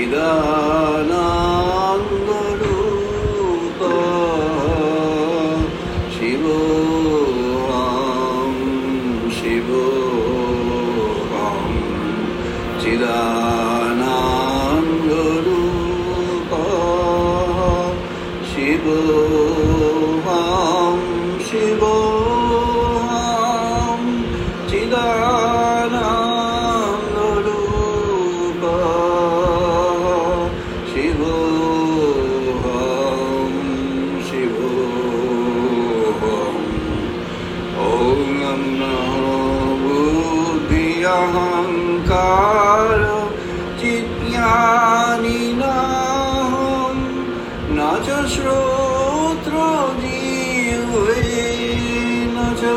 Chidanandarupa Shivoham Shivoham Chidanandarupa Shivoham Shivoham Chidanandarupa Shivoham Shivoham Om Namo Buddhyahankara Chityaninaham Nacha Shrotra Jive Nacha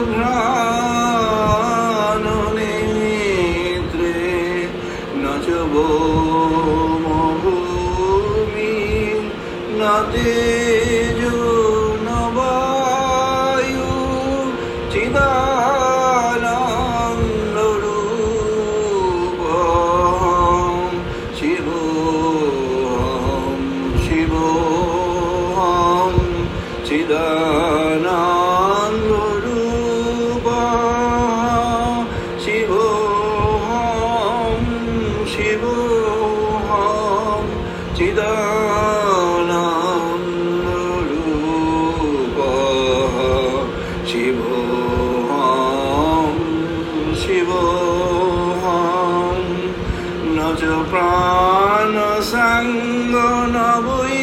Grana Netre Nacha Bhoma Bhumi Natejo Navayu Chidanandarupam Shivoham Shivoham Chidanandarupa Shivoham Shivoham Chidanandarupa Shivoham Shivoham Naja Prana Sangha Navai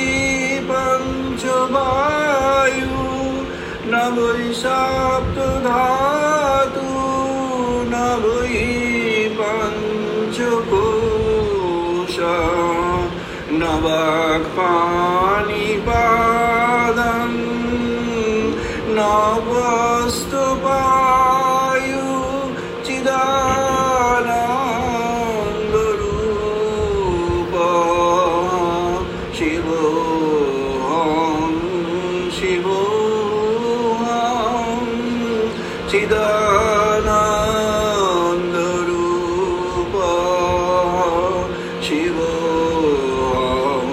Panchavayu Navai Saptadhatu Navai Panchakosha Navak Panipadam Navastupayu Chidanandarupa Shivoham Shivoham Chidanandarupa Shivoham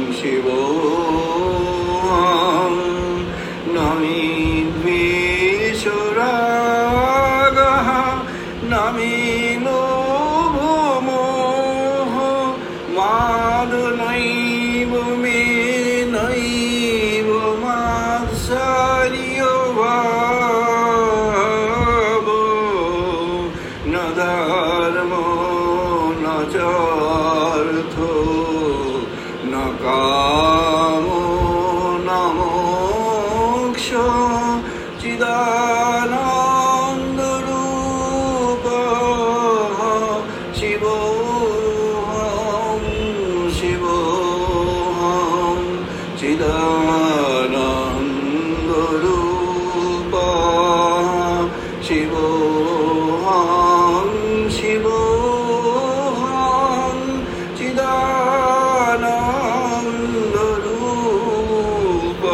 Shivoham Nami Vishwaragaha Nami Lobhomoha Madhanaiva Menaiva Matsarya Bhava Na dharma na chartho na kamo na moksha Chidanandarupa Shivoham Shivoham Chidanandarupa Shivoham Shivoham Chidanandarupa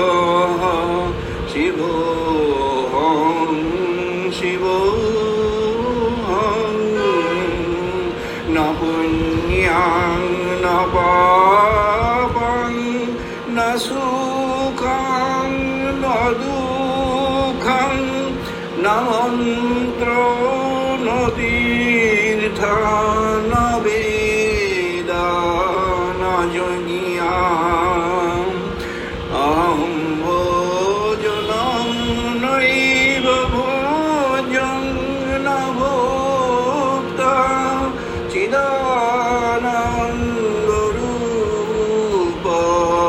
Shivoham Shivoham Na punyang na papang na sukhang na dukhang na mantra na tirtha na veda na yogiyam aham bhojanam naiva bhojam na bhokta Chidanandarupa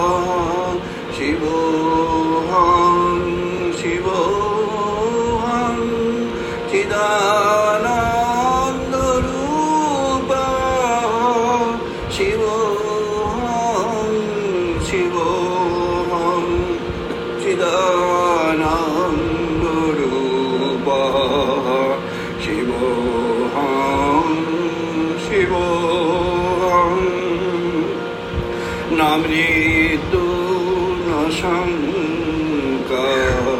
Shivoham Shivoham Chidanandarupa Shivoham Shivoham Chidanandarupa Shivoham Shivoham Namritu Nashanka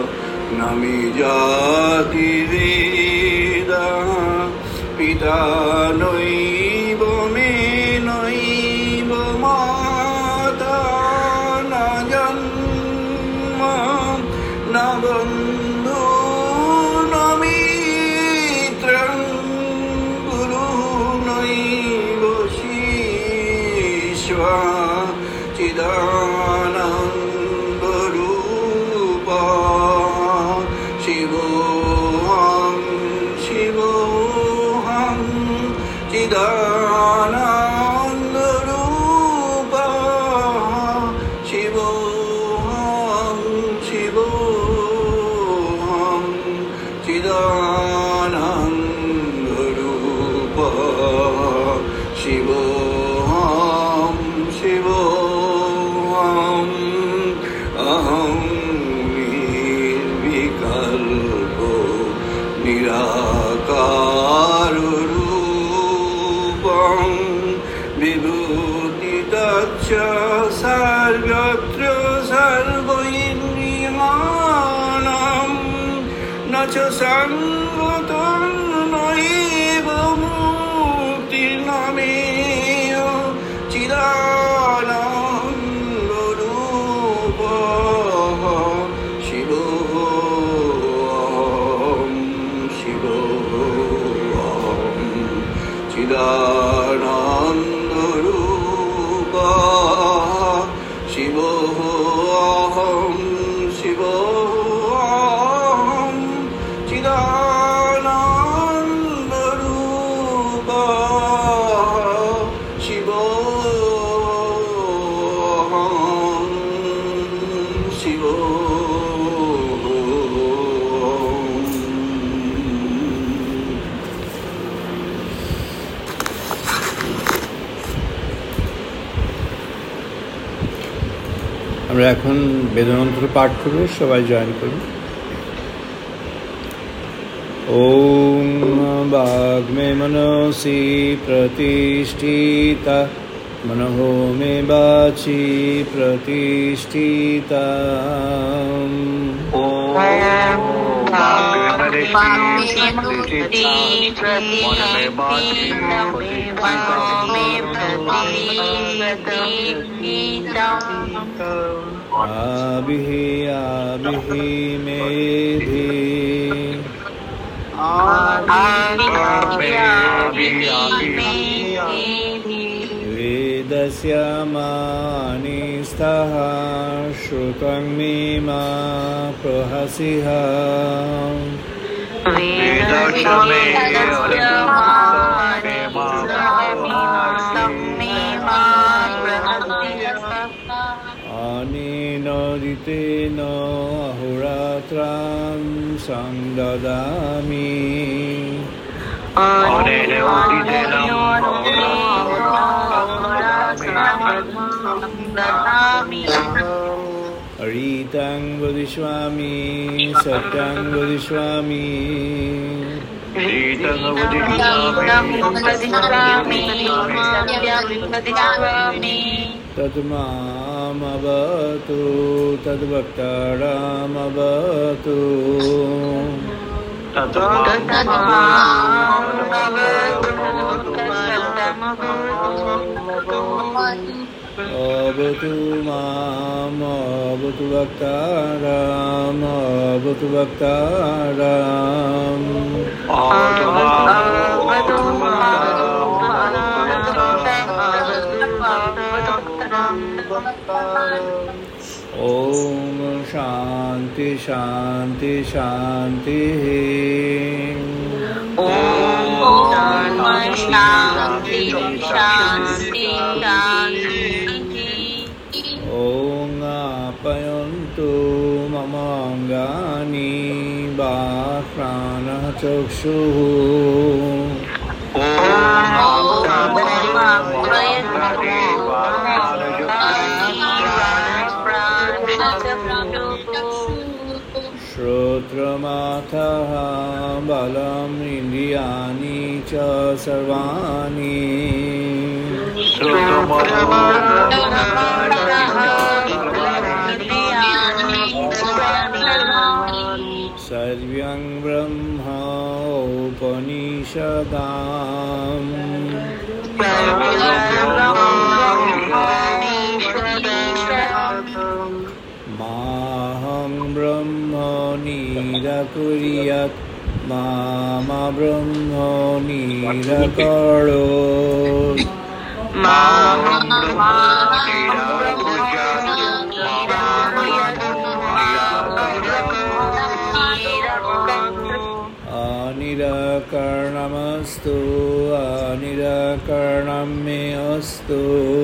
Namijati Veda Pita Noiva Me Noiva Ma न बन्धु न मित्रं गुरुः नैव शिष्यः चिदानन्दरूपः शिवोऽहं शिवोऽहं चिदानन्दरूपः शिवोऽहं शिवोऽहं चिदानन्दरूपः शिवोऽहं शिवोऽहं अहं निर्विकल्पो निराकाररूपं विभूतितच्च सर्वत्र सर्वैन्द्रियाणां न च संगतं नैव मुक्तिर्न मे चिदानन्दरूपः शिवोऽहं शिवोऽहं चिदानन्दरूपः शिवोऽहं शिवोऽहं चिदानन्दरूपः शिवोऽहं शिवोऽहं। আমরা এখন বেদমন্ত্র পাঠ করব, সবাই জয়েন করুন। ওম বাগ্মে মনসি প্রতিষ্ঠিতা मनहो मे वाचि प्रतिष्ठिता आबिहि आबिहि मेधि वेदस्य मानिस्तः श्रुतं मे मा प्रहसिः अनेन ऋतेन अहोरात्रं संददामि ऋतं वदिष्यामि सत्यं वदिष्यामि तद्मामवतु तद्वक्तारमवतु अवतु माम् अवतु वक्तारम् अवतु वक्तारम् ओम शांति शांति शांति शांति शांति ओम आप्यायन्तु मम अङ्गानि बाह्राणः चक्षुः श्रोत्रमाथः बलम् इन्द्रियाणि च सर्वाणि सर्वं ब्रह्म उपनिषदाम् माहं ब्रह्म निराकुर्यात् मामा ब्रह्मो निराकरोत् अनिराकरणमस्तु अनिराकरणं मे अस्तु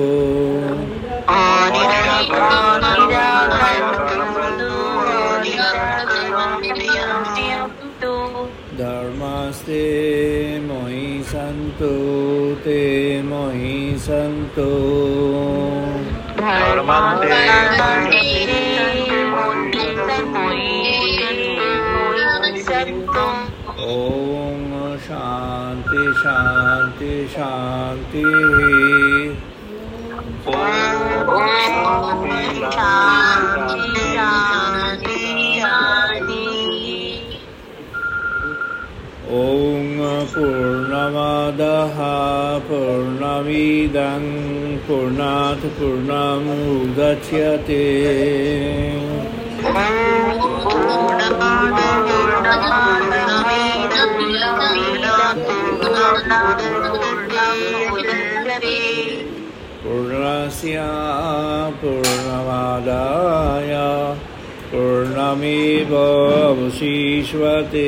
धर्मस्ते मयि सन्तु ते मयि सन्तु ॐ शान्ति शान्ति शान्तिः ॐ पूर्णमादाः पूर्णमिदं पूर्णात् पूर्णमुदच्यते पूर्णस्य पूर्णमादाय पूर्णमेवावशिष्यते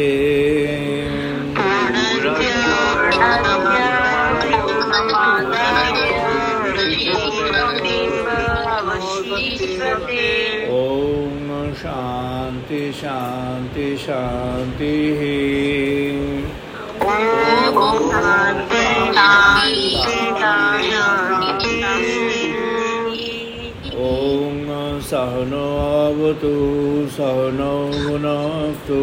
ॐ शान्ति शान्ति शान्तिः ॐ सहनो भवतु सहनौ भुनक्तु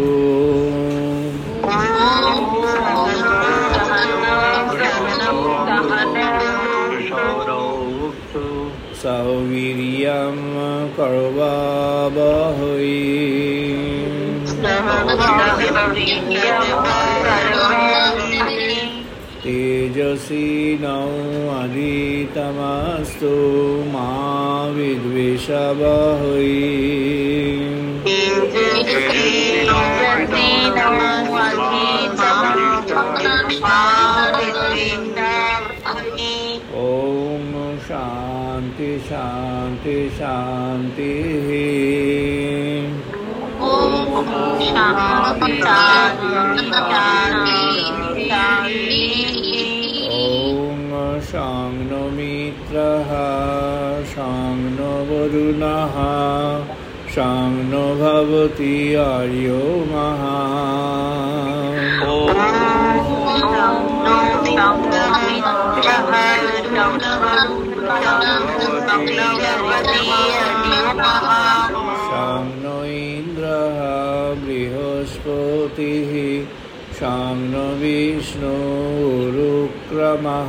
सह वीर्यं करवावहै तेजस्विनावधीतमस्तु मा विद्विषावहै ॐ शान्ति शान्ति शान्तिः ॐ शां नो मित्रः शां नो वरुणः शां नो भवति आर्यो शां नो इन्द्रः बृहस्पतिः शां नो विष्णुरुक्रमः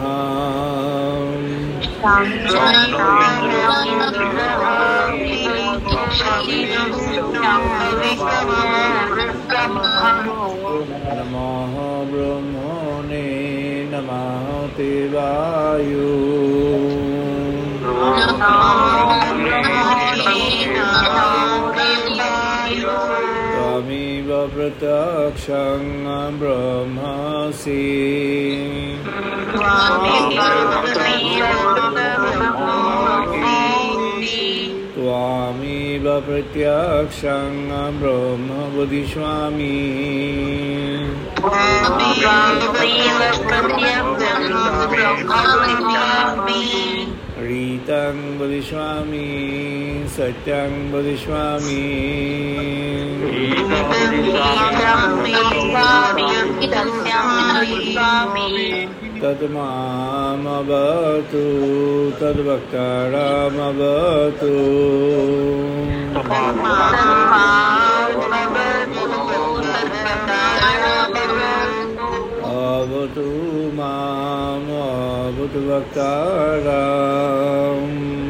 नमः ब्रह्मणे नमः देवाय त्वमेव प्रत्यक्षं ब्रह्मासि त्वमेव प्रत्यक्षं ब्रह्म वदिष्यामि रीतं वदिष्यामि सत्यं वदिष्यामि तद्मामवतु तद्वक्तारमवतु अवतु माम् अवतु वक्तारम्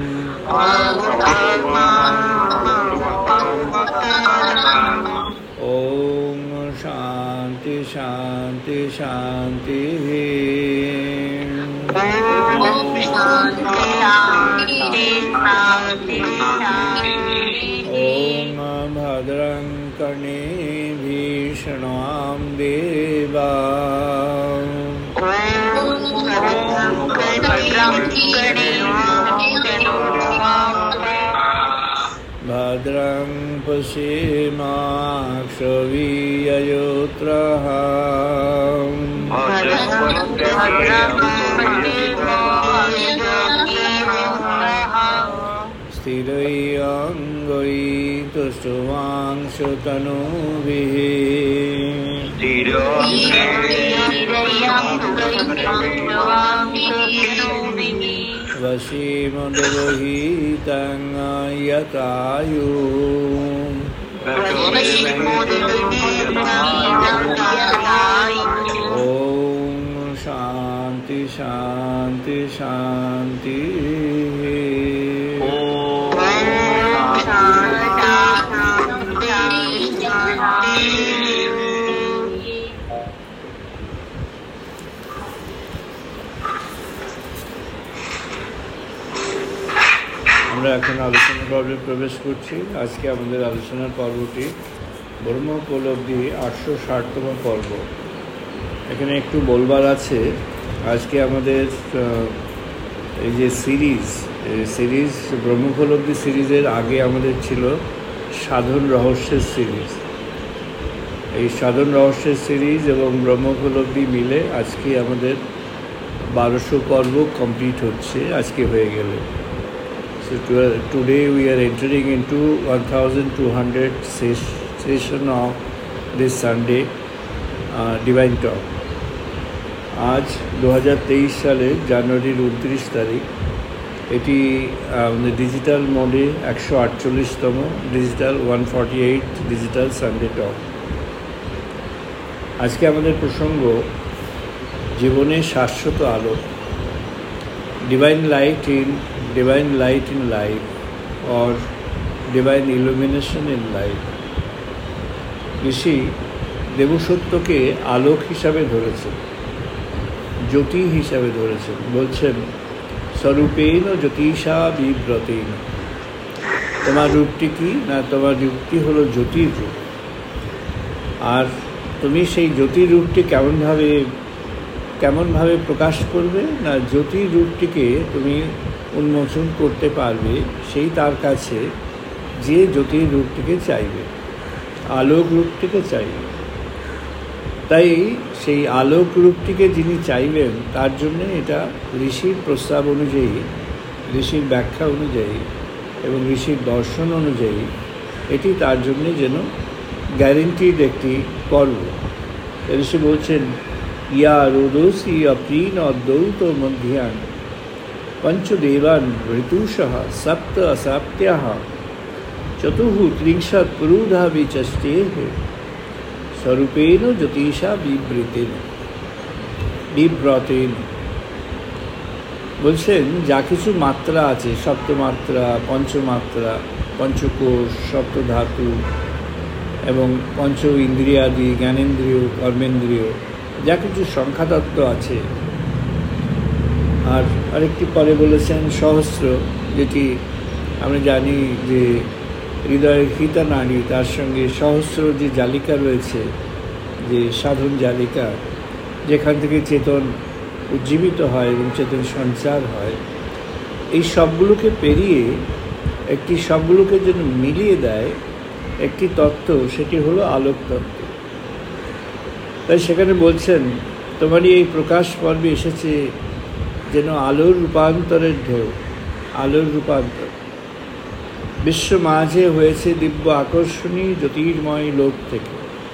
ॐ शान्ति शान्ति शान्तिः ॐ भद्रं भद्रं कर्णेभिः शृण्वाम देवा भद्रं पश्येमाक्षभिर्यजत्राः स्थिरैरङ्गैः तुष्टुवांशतनुभिः वशीमोदरोहितं यतायुः ॐ शान्ति शान्ति शान्तिः। আমরা এখন আলোচনা পর্বে প্রবেশ করছি। আজকে আমাদের আলোচনার পর্বটি ব্রহ্মোপলব্ধি 860তম পর্ব। এখানে একটু বলবার আছে, আজকে আমাদের এই যে সিরিজ ব্রহ্মোপলব্ধি সিরিজের আগে আমাদের ছিল সাধন রহস্যের সিরিজ। এই সাধন রহস্যের সিরিজ এবং ব্রহ্মোপলব্ধি মিলে আজকে আমাদের 1200 পর্ব কমপ্লিট হচ্ছে, আজকে হয়ে গেলে। So today we are entering into 1200th session of this Sunday Divine Talk. আজ 2023 সালের জানুয়ারির 29 তারিখ। এটি ডিজিটাল মোডে 148তম ডিজিটাল 148 ডিজিটাল সানডে টক। আজকে আমাদের প্রসঙ্গ জীবনে শাশ্বত আলো, divine light in life or divine illumination in life। ঋষি দেবসত্যকে আলোক হিসাবে ধরেছেন, জ্যোতি হিসাবে ধরেছেন। বলছেন স্বরূপেণ জ্যোতিষা বিব্রতেন। তোমার রূপটি কি না? তোমার রূপটি হলো জ্যোতির রূপ। আর তুমি সেই জ্যোতির রূপটি কেমনভাবে প্রকাশ করবে না? জ্যোতির রূপটিকে তুমি উন্মোচন করতে পারবে সেই তার কাছে যে জ্যোতির রূপটিকে চাইবে, আলোক রূপটিকে চাইবে। তাই সেই আলোক রূপটিকে যিনি চাইবেন তার জন্য এটা ঋষির প্রস্তাব অনুযায়ী, ঋষির ব্যাখ্যা অনুযায়ী এবং ঋষির দর্শন অনুযায়ী এটি তার জন্যে যেন গ্যারেন্টিড একটি পর্ব। ঋষি বলছেন ইয়া রোদসি অপ্রিন অদ্বৈত মধ্যাহ্ন পঞ্চদেবান ঋতুষঃ সপ্ত অসাপ্ত্যাঃ চতুঃ ত্রিংশৎ পুরুধা বিচষ্টেঃ স্বরূপেণ জ্যোতিষা বিব্রতেন। বলছেন যা কিছু মাত্রা আছে, সপ্তমাত্রা, পঞ্চমাত্রা, পঞ্চকোষ, সপ্তধাতু এবং পঞ্চ ইন্দ্রিয়াদি, জ্ঞানেন্দ্রিয়, কর্মেন্দ্রিয়, যা কিছু সংখ্যাতত্ত্ব আছে। আর আরেকটি পরে বলেছেন সহস্র, যেটি আমরা জানি যে হৃদয়ের হিতা নাড়ি, তার সঙ্গে সহস্র যে জালিকা রয়েছে, যে সাধন জালিকা, যেখান থেকে চেতন উজ্জীবিত হয় এবং চেতন সঞ্চার হয়, এই সবগুলোকে পেরিয়ে সবগুলোকে যেন মিলিয়ে দেয় একটি তত্ত্ব, সেটি হলো আলোক তত্ত্ব। তাই সেখানে বলছেন তোমারই এই প্রকাশ পর্বে এসেছে যেন আলোর রূপান্তরের ঢেউ, আলোর রূপান্তর। বিশ্ব মাঝে হয়েছে দিব্য আকর্ষণী জ্যোতির্ময় লোক থেকে।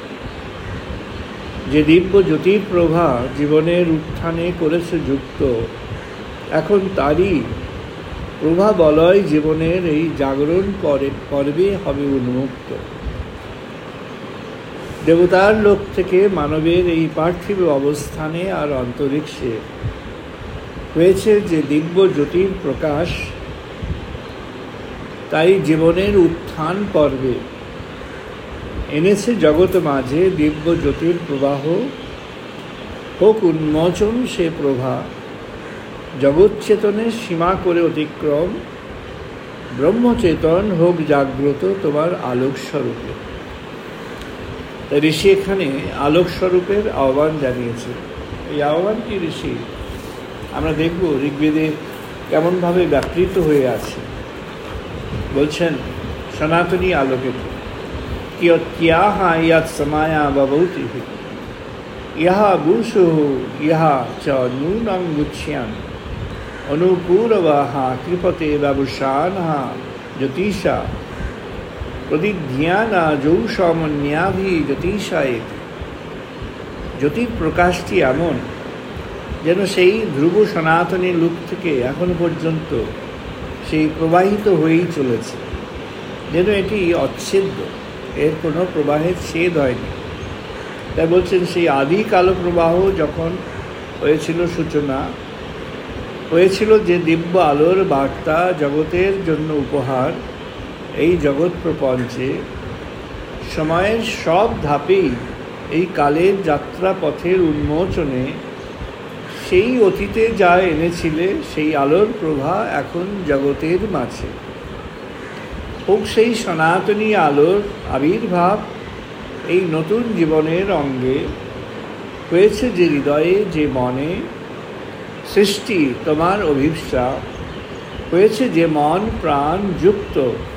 যে দিব্য জ্যোতির প্রভা জীবনের উত্থানে করেছে যুক্ত, এখন তারই প্রভা বলয় জীবনের এই জাগরণ পর্বে হবে উন্মুক্ত। দেবতার লোক থেকে মানবের এই পার্থিব অবস্থানে আর অন্তরিক্ষে হয়েছে যে দিব্য জ্যোতির প্রকাশ, তাই জীবনের উত্থান পর্বে এনেছে জগৎ মাঝে দিব্য জ্যোতির প্রবাহ। হোক উন্মোচন সে প্রভা, জগৎ চেতনের সীমা করে অতিক্রম, ব্রহ্মচেতন হোক জাগ্রত তোমার আলোক স্বরূপে। ঋষি এখানে আলোক স্বরূপের আহ্বান জানিয়েছে। এই আহ্বান কি ঋষি? আমরা দেখব ঋগ্বেদে কেমনভাবে ব্যাপৃত হয়ে আছে। বলছেন সনাতনী আলোকিত কিয়াহা ইয়াত সমায়া বভূতি ইহা বুসু ইহা চ নূনং গুচ্ছ্যান অনুপূরবাহা কৃপতে ব্যবসানহা জ্যোতিষা প্রদিধ্যানা যৌষমন্যাভি জ্যোতিষায়েতি। জ্যোতির প্রকাশটি এমন যেন সেই ধ্রুব সনাতনী লুক থেকে এখনো পর্যন্ত সেই প্রবাহিত হয়েই চলেছে, যেন এটি অচ্ছেদ্য, এর কোনো প্রবাহের ছেদ হয়নি। তাই বলছেন সেই আদি কালো প্রবাহ যখন হয়েছিল সূচনা, হয়েছিল যে দিব্য আলোর বার্তা জগতের জন্য উপহার, এই জগৎ প্রপঞ্চে সময়ের সব ধাপেই এই কালের যাত্রা পথের উন্মোচনে সেই অতীতে যা এনেছিলে সেই আলোর প্রভা এখন জগতের মাঝে। হোক সেই সনাতনী আলোর আবির্ভাব এই নতুন জীবনের অঙ্গে, হয়েছে যে হৃদয়ে যে মনে সৃষ্টি তোমার অভিপ্সা, হয়েছে যে মন প্রাণ যুক্ত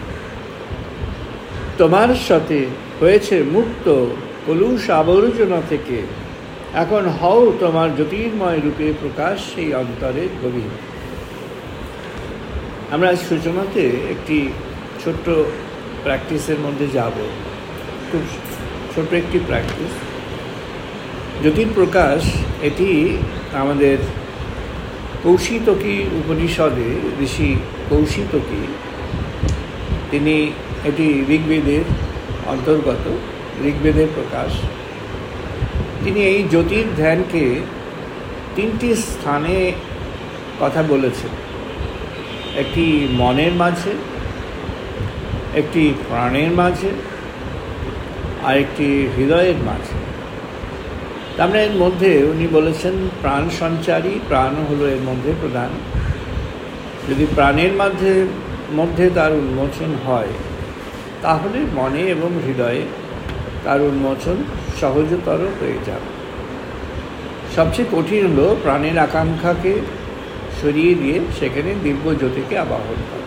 তোমার সাথে, হয়েছে মুক্ত কলুষ আবর্জনা থেকে, এখন হও তোমার জ্যোতির্ময় রূপে প্রকাশ সেই অন্তরের গভীর। আমরা সূচনাতে একটি ছোট্ট প্র্যাকটিসের মধ্যে যাব, খুব ছোট্ট একটি প্র্যাকটিস। জ্যোতির প্রকাশ এটি আমাদের কৌশিতকী উপনিষদে ঋষি কৌশিতকী, তিনি এটি ঋগ্বেদের অন্তর্গত, ঋগ্বেদের প্রকাশ। তিনি এই জ্যোতির ধ্যানকে তিনটি স্থানে কথা বলেছেন, একটি মনের মাঝে, একটি প্রাণের মাঝে, আর একটি হৃদয়ের মাঝে। আমরা এর মধ্যে উনি বলেছেন প্রাণ সঞ্চারী, প্রাণ হলো এর মধ্যে প্রধান। যদি প্রাণের মধ্যে তার উন্মোচন হয়, তাহলে মনে এবং হৃদয়ে তার উন্মোচন সহজতর হয়ে যাবে। সবচেয়ে কঠিন হলো প্রাণের আকাঙ্ক্ষাকে সরিয়ে দিয়ে সেখানে দিব্য জ্যোতিকে আবাহন করা।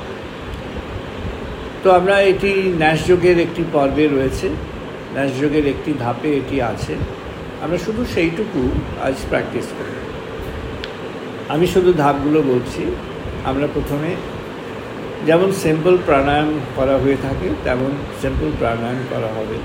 তো আমরা এটি ন্যাসযোগের একটি পর্বে রয়েছে, ন্যাসযোগের একটি ধাপে এটি আছে। আমরা শুধু সেইটুকু আজ প্র্যাকটিস করি। আমি শুধু ধাপগুলো বলছি। আমরা প্রথমে যেমন সিম্পল প্রাণায়াম করা হয়ে থাকে তেমন সিম্পল প্রাণায়াম করা হবে।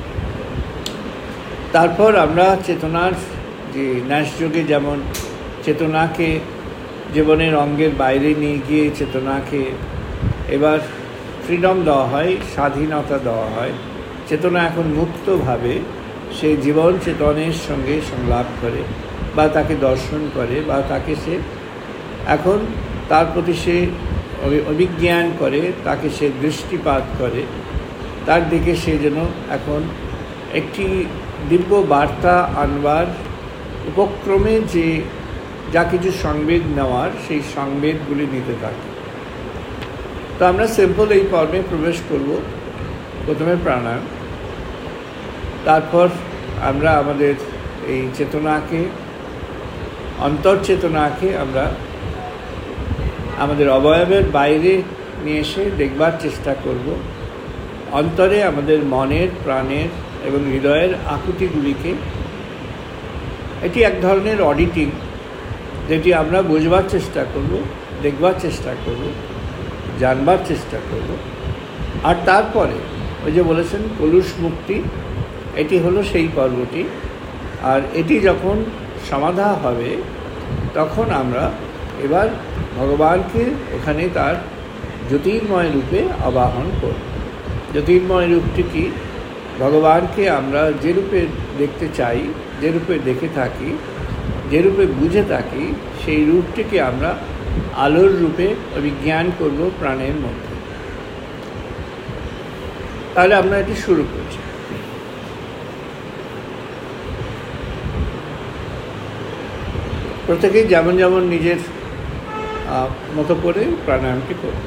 তারপর আমরা চেতনার যে ন্যাসযোগে যেমন চেতনাকে জীবনের অঙ্গের বাইরে নিয়ে গিয়ে চেতনাকে এবার ফ্রিডম দেওয়া হয়, স্বাধীনতা দেওয়া হয়। চেতনা এখন মুক্তভাবে সে জীবন চেতনের সঙ্গে সংলাপ করে বা তাকে দর্শন করে বা তাকে সে এখন তার প্রতি সে অভিজ্ঞান করে, তাকে সে দৃষ্টিপাত করে, তার দিকে সে যেন এখন একটি দিব্য বার্তা আনবার উপক্রমে যে যা কিছু সংবেদ নেওয়ার সেই সংবেদগুলি নিতে থাকে। তো আমরা সিম্পল এই পর্বে প্রবেশ করব। প্রথমে প্রাণায়াম, তারপর আমরা আমাদের এই চেতনাকে, অন্তর্চেতনাকে আমরা আমাদের অবয়বের বাইরে নিয়ে এসে দেখবার চেষ্টা করব। অন্তরে আমাদের মনের, প্রাণের এবং হৃদয়ের আকুতিগুলিকে, এটি এক ধরনের অডিটিং, যেটি আমরা বুঝবার চেষ্টা করব, দেখবার চেষ্টা করব, জানবার চেষ্টা করব। আর তারপরে ওই যে বলেছেন কলুষ মুক্তি, এটি হলো সেই পর্বটি। আর এটি যখন সমাধা হবে তখন আমরা এবার ভগবানকে ওখানে তার জ্যোতির্ময় রূপে আবাহন করব। জ্যোতির্ময় রূপটি কি? ভগবানকে আমরা যে রূপে দেখতে চাই, যে রূপে দেখে থাকি, যে রূপে বুঝে থাকি, সেই রূপটিকে আমরা আলোর রূপে অভিজ্ঞান করব প্রাণের মধ্যে। তাহলে আমরা এটি শুরু করছি। প্রত্যেকেই যেমন যেমন নিজের মতো করে প্রাণায়ামটি করব।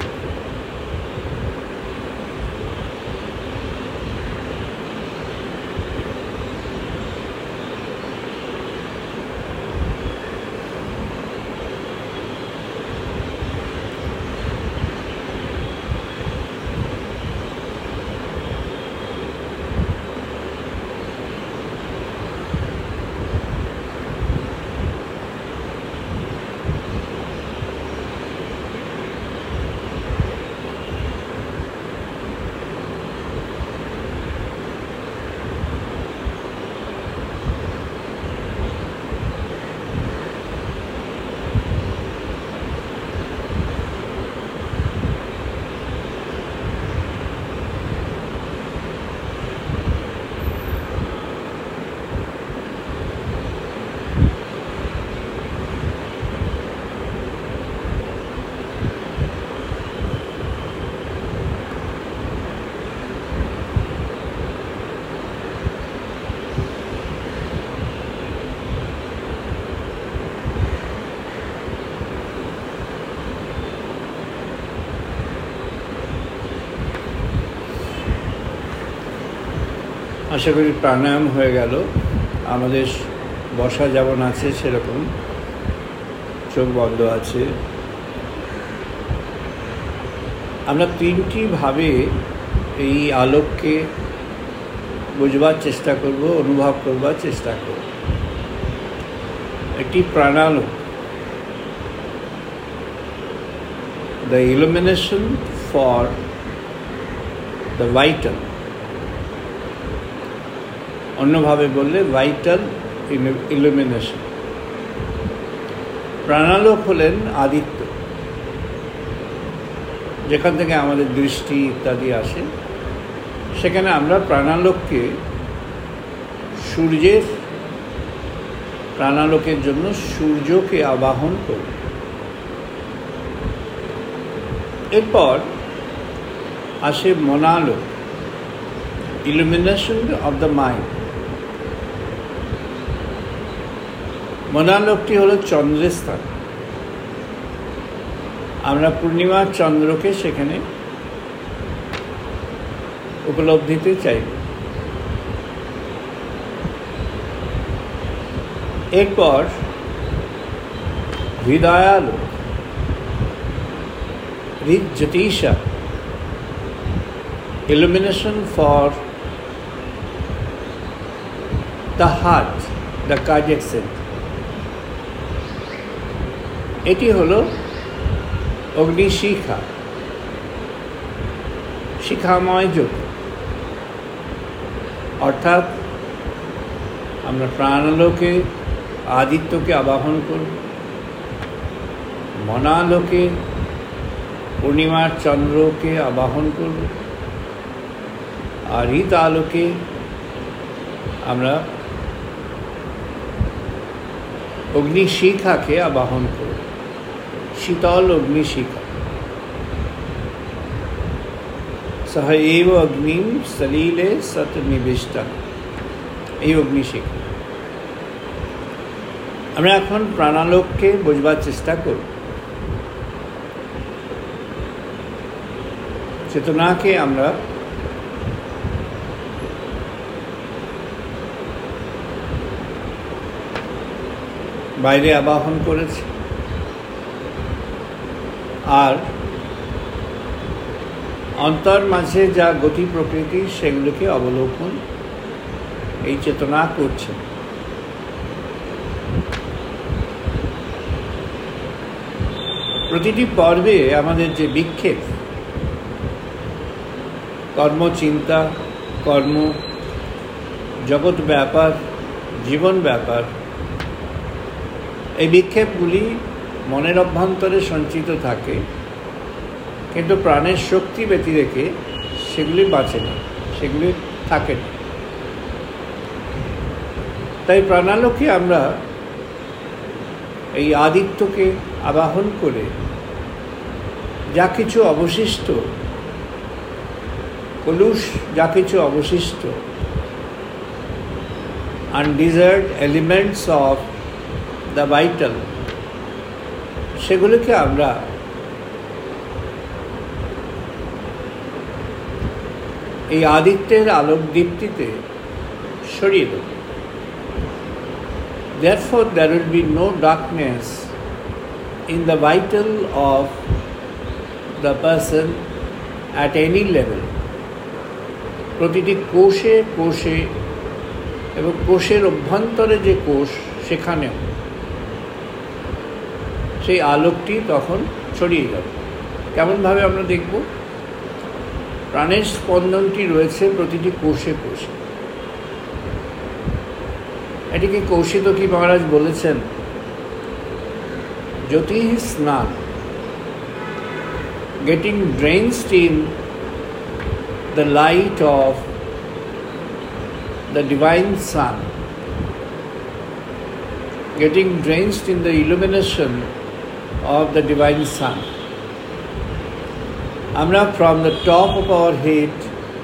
আশা করি প্রাণায়াম হয়ে গেল। আমাদের বসা যেমন আছে সেরকম চোখ বন্ধ আছে। আমরা তিনটি ভাবে এই আলোককে বুঝবার চেষ্টা করব, অনুভব করবার চেষ্টা করব। একটি প্রাণালোক, the illumination for the vital, অন্যভাবে বললে ভাইটাল ইলুমিনেশন। প্রাণালোক হলেন আদিত্য, যেখান থেকে আমাদের দৃষ্টি ইত্যাদি আসে। সেখানে আমরা প্রাণালোককে সূর্যের প্রাণালোকের জন্য সূর্যকে আবাহন করি। এরপর আসে মনালোক, ইলুমিনেশন অব দ্য মাইন্ড। মনালোকটি হলো চন্দ্রের স্থান। আমরা পূর্ণিমার চন্দ্রকে সেখানে উপলব্ধিতে চাইব। এরপর হৃদয়ালোক, হৃজ্যোতিষা, illumination for the heart, the cardiac center। এটি হলো অগ্নিশিখা, শিখাময় যোগ। অর্থাৎ আমরা প্রাণালোকে আদিত্যকে আবাহন করব, মনালোকে পূর্ণিমার চন্দ্রকে আবাহন করব, আর হৃদ আলোকে আমরা অগ্নিশিখাকে আবাহন করব, শীতল অগ্নিশিখা। সহ এব অগ্নিম সলিলে সত নিবিষ্টা, এই অগ্নিশিখা। আমরা এখন প্রাণালোককে বোঝবার চেষ্টা করব। চেতনাকে আমরা বাইরে আবাহন করেছি, আর অন্তর মাঝে যা গতি প্রকৃতি সেগুলোকে অবলোকন এই চেতনা করছে। প্রতিটি পর্বে আমাদের যে বিক্ষেপ, কর্মচিন্তা, কর্ম, জগৎ ব্যাপার, জীবন ব্যাপার, এই বিক্ষেপগুলি মনের অভ্যন্তরে সঞ্চিত থাকে, কিন্তু প্রাণের শক্তি ব্যতি রেখে সেগুলি বাঁচে না, সেগুলি থাকে না। তাই প্রাণালোকে আমরা এই আদিত্যকে আবাহন করে যা কিছু অবশিষ্ট কলুষ, যা কিছু অবশিষ্ট undesired elements of the vital, সেগুলিকে আমরা এই আদিত্যের আলোক দীপ্তিতে সরিয়ে দেব। Therefore, there will be no darkness in the vital of the person at any level. প্রতিটি কোষে কোষে এবং কোষের অভ্যন্তরে যে কোষ, সেখানেও সেই আলোকটি তখন ছড়িয়ে যাবে। কেমনভাবে আমরা দেখব? প্রাণের স্পন্দনটি রয়েছে প্রতিটি কোষে কোষে। এটিকে কৌশিতকী মহারাজ বলেছেন জ্যোতি স্নান, getting drenched in the light of the divine sun, getting drenched in the illumination of the divine sun. আমরা from the top of our head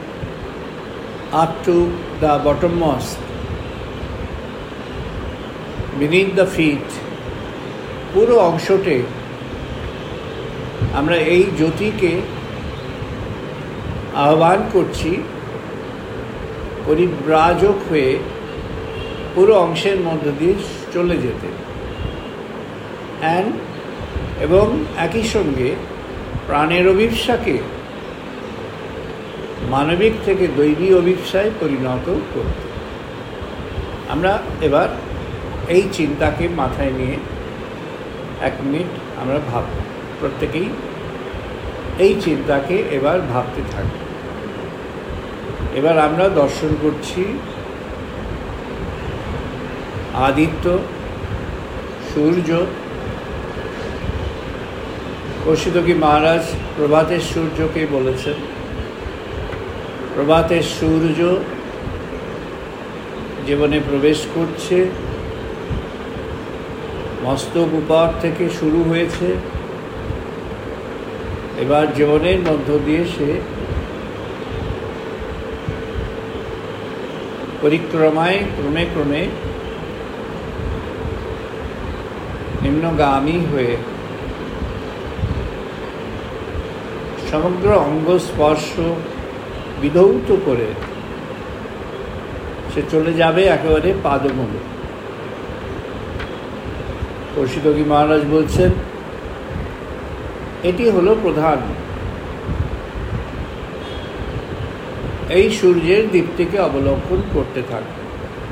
up to the bottommost, beneath the feet, পুরো অংশতে আমরা এই জ্যোতিকে আহ্বান করছি পরিব্রাজক হয়ে পুরো অংশের মধ্য দিয়ে চলে যেতে এবং একই সঙ্গে প্রাণের অভিপ্সাকে মানবিক থেকে দৈবী অভিপ্সায় পরিণত করতে। আমরা এবার এই চিন্তাকে মাথায় নিয়ে 1 মিনিট আমরা ভাবব, প্রত্যেকেই এই চিন্তাকে এবার ভাবতে থাকব। এবার আমরা দর্শন করছি আদিত্য, সূর্য। কৌশিতকী মহারাজ প্রভাতের সূর্যকে বলেছেন, প্রভাতের সূর্য জীবনে প্রবেশ করছে, মস্তক উপর থেকে শুরু হয়েছে, এবার জীবনের মধ্য দিয়ে সে পরিক্রমায় ক্রমে ক্রমে নিম্নগামী হয়ে সমগ্র অঙ্গ স্পর্শ বিধৌত করে সে চলে যাবে একেবারে পাদমূলে। কৌশিতকী মহারাজ বলছেন এটি হলো প্রধান। এই সূর্যের দীপ্তিকে অবলম্বন করতে থাকবে।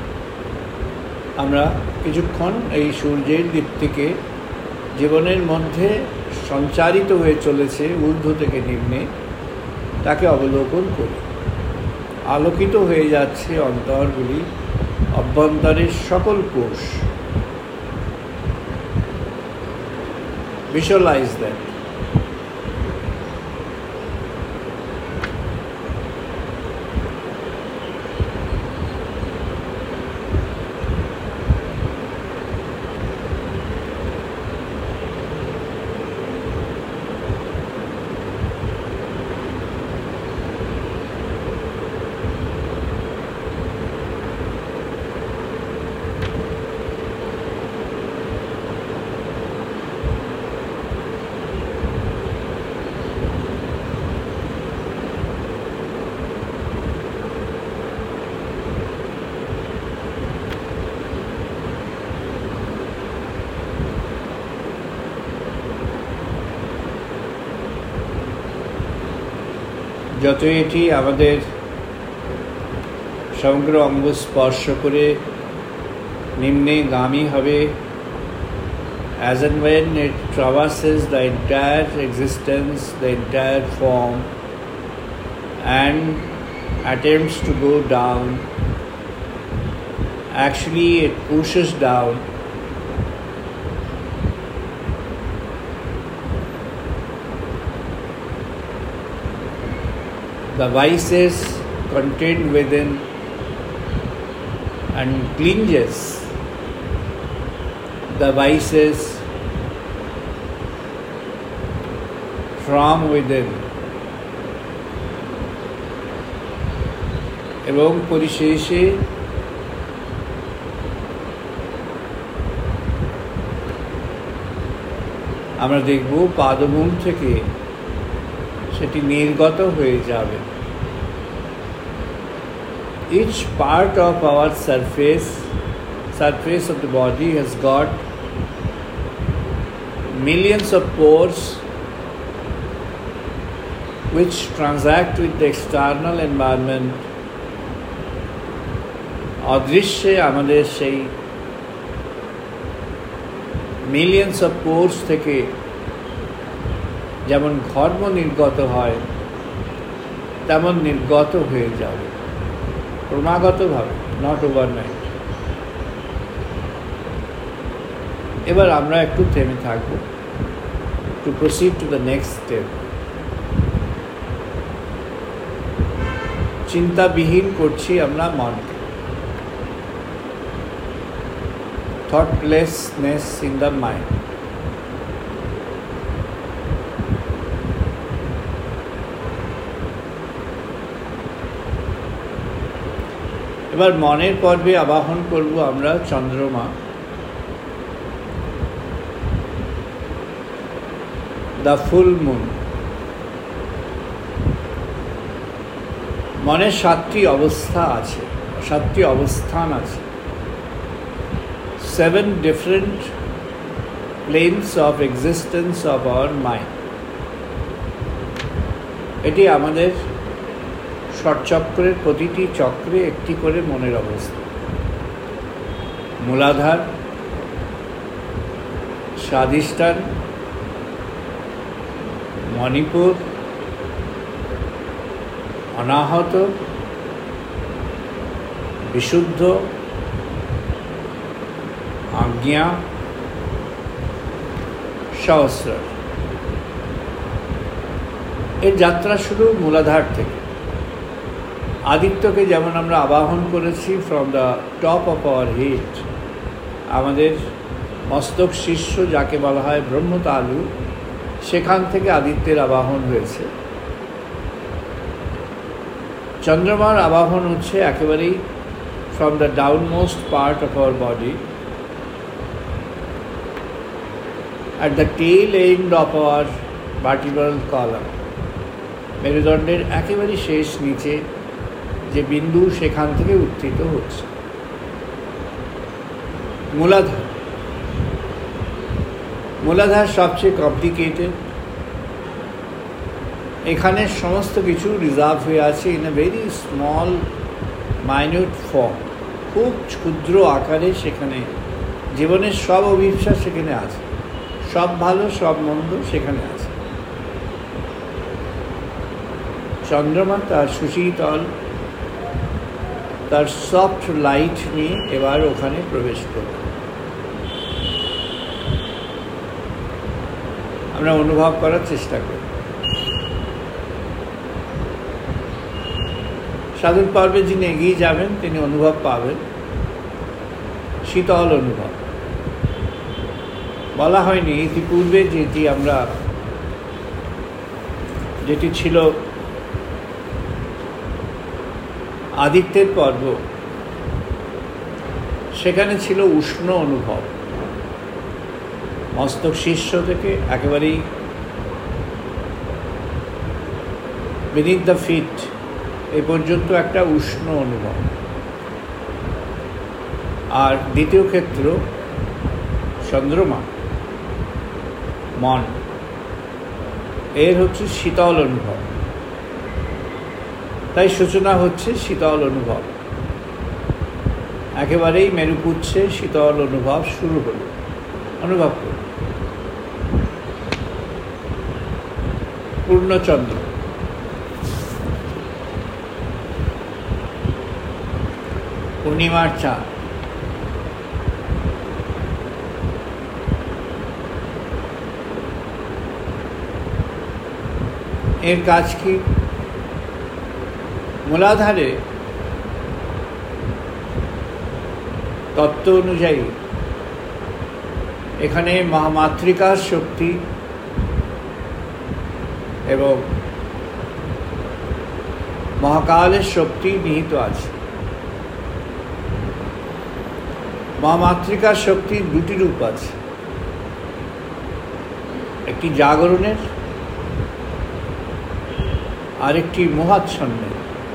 আমরা কিছুক্ষণ এই সূর্যের দীপ্তিকে জীবনের মধ্যে সঞ্চারিত হয়ে চলেছে ঊর্ধ্ব থেকে নিম্নে, তাকে অবলোকন করি। আলোকিত হয়ে যাচ্ছে অন্তরগুলি, অভ্যন্তরের সকল কোষ। Visualize that. যতই এটি আমাদের সমগ্র অঙ্গ স্পর্শ করে নিম্নে গামী হবে, as and when it traverses the entire existence, the entire form, and attempts to go down, actually it pushes down the vices contained within and clinches the vices from within, এবং পরিশেষে আমরা দেখব পাদমূল থেকে সেটি নির্গত হয়ে যাবে। Each part of our surface of the body has got millions of pores which transact with the external environment. অদৃশ্যে আমাদের সেই মিলিয়ন্স অফ পোর্স থেকে যেমন ঘর্ম নির্গত হয় তেমন নির্গত হয়ে যাবে ক্রমাগতভাবে, নট ওভারনাইট। এবার আমরা একটু থেমে থাকব, to proceed to the next step. চিন্তাবিহীন করছি আমরা মনকে, থটলেসনেস ইন দ্য মাইন্ড। এবার মনের পর্বে আবাহন করব আমরা চন্দ্রমা, দ্য ফুল মুন। মনের 7টি অবস্থা আছে, 7টি অবস্থান আছে। 7 different planes of existence of our mind. এটি আমাদের ষটচক্রের প্রতিটি চক্রে একটি করে মনের অবস্থা। মূলাধার, স্বাধিষ্ঠান, মণিপুর, অনাহত, বিশুদ্ধ, আজ্ঞা, সহস্রার। এর যাত্রা শুরু মূলাধার থেকে। আদিত্যকে যেমন আমরা আবাহন করেছি from the top of our head, আমাদের মস্তক শীর্ষ যাকে বলা হয় ব্রহ্মতালু, সেখান থেকে আদিত্যের আবাহন হয়েছে। চন্দ্রমার আবাহন হচ্ছে একেবারেই from the downmost part of our body, at the tail end of our vertebral column, মেরুদণ্ডের একেবারে শেষ নিচে যে বিন্দু, সেখান থেকে উত্থিত হচ্ছে। মূলাধার, মূলাধার সবচেয়ে কমপ্লিকেটেড। এখানে সমস্ত কিছু রিজার্ভ হয়ে আছে in a very small minute form, খুব ক্ষুদ্র আকারে। সেখানে জীবনের সব অভিপ্সা সেখানে আছে, সব ভালো সব মন্দ সেখানে আছে। চন্দ্রমা তার সুশীতল, তার সফট লাইট নিয়ে এবার ওখানে প্রবেশ করবে। আমরা অনুভব করার চেষ্টা করি। সাধন পর্বে যিনি এগিয়ে যাবেন তিনি অনুভব পাবেন, শীতল অনুভব। বলা হয়নি ইতিপূর্বে যেটি ছিল আদিত্যের পর্ব, সেখানে ছিল উষ্ণ অনুভব। মস্তক শীর্ষ থেকে একেবারেই beneath the feet এই পর্যন্ত একটা উষ্ণ অনুভব। আর দ্বিতীয় ক্ষেত্র চন্দ্রমা, মন, এর হচ্ছে শীতল অনুভব। তাই সূচনা হচ্ছে শীতল অনুভব। একেবারেই মেরুপুচ্ছে শীতল অনুভব শুরু হলো। অনুভব করুন পূর্ণচন্দ্র, পূর্ণিমার চাঁদ, এর কাজ কি? মূলাধারে তত্ত্ব অনুযায়ী এখানে মহামাতৃকার শক্তি এবং মহাকালের শক্তি নিহিত আছে। মহামাতৃকার শক্তির দুটি রূপ আছে, একটি জাগরণের, আরেকটি মোহাচ্ছন্নের।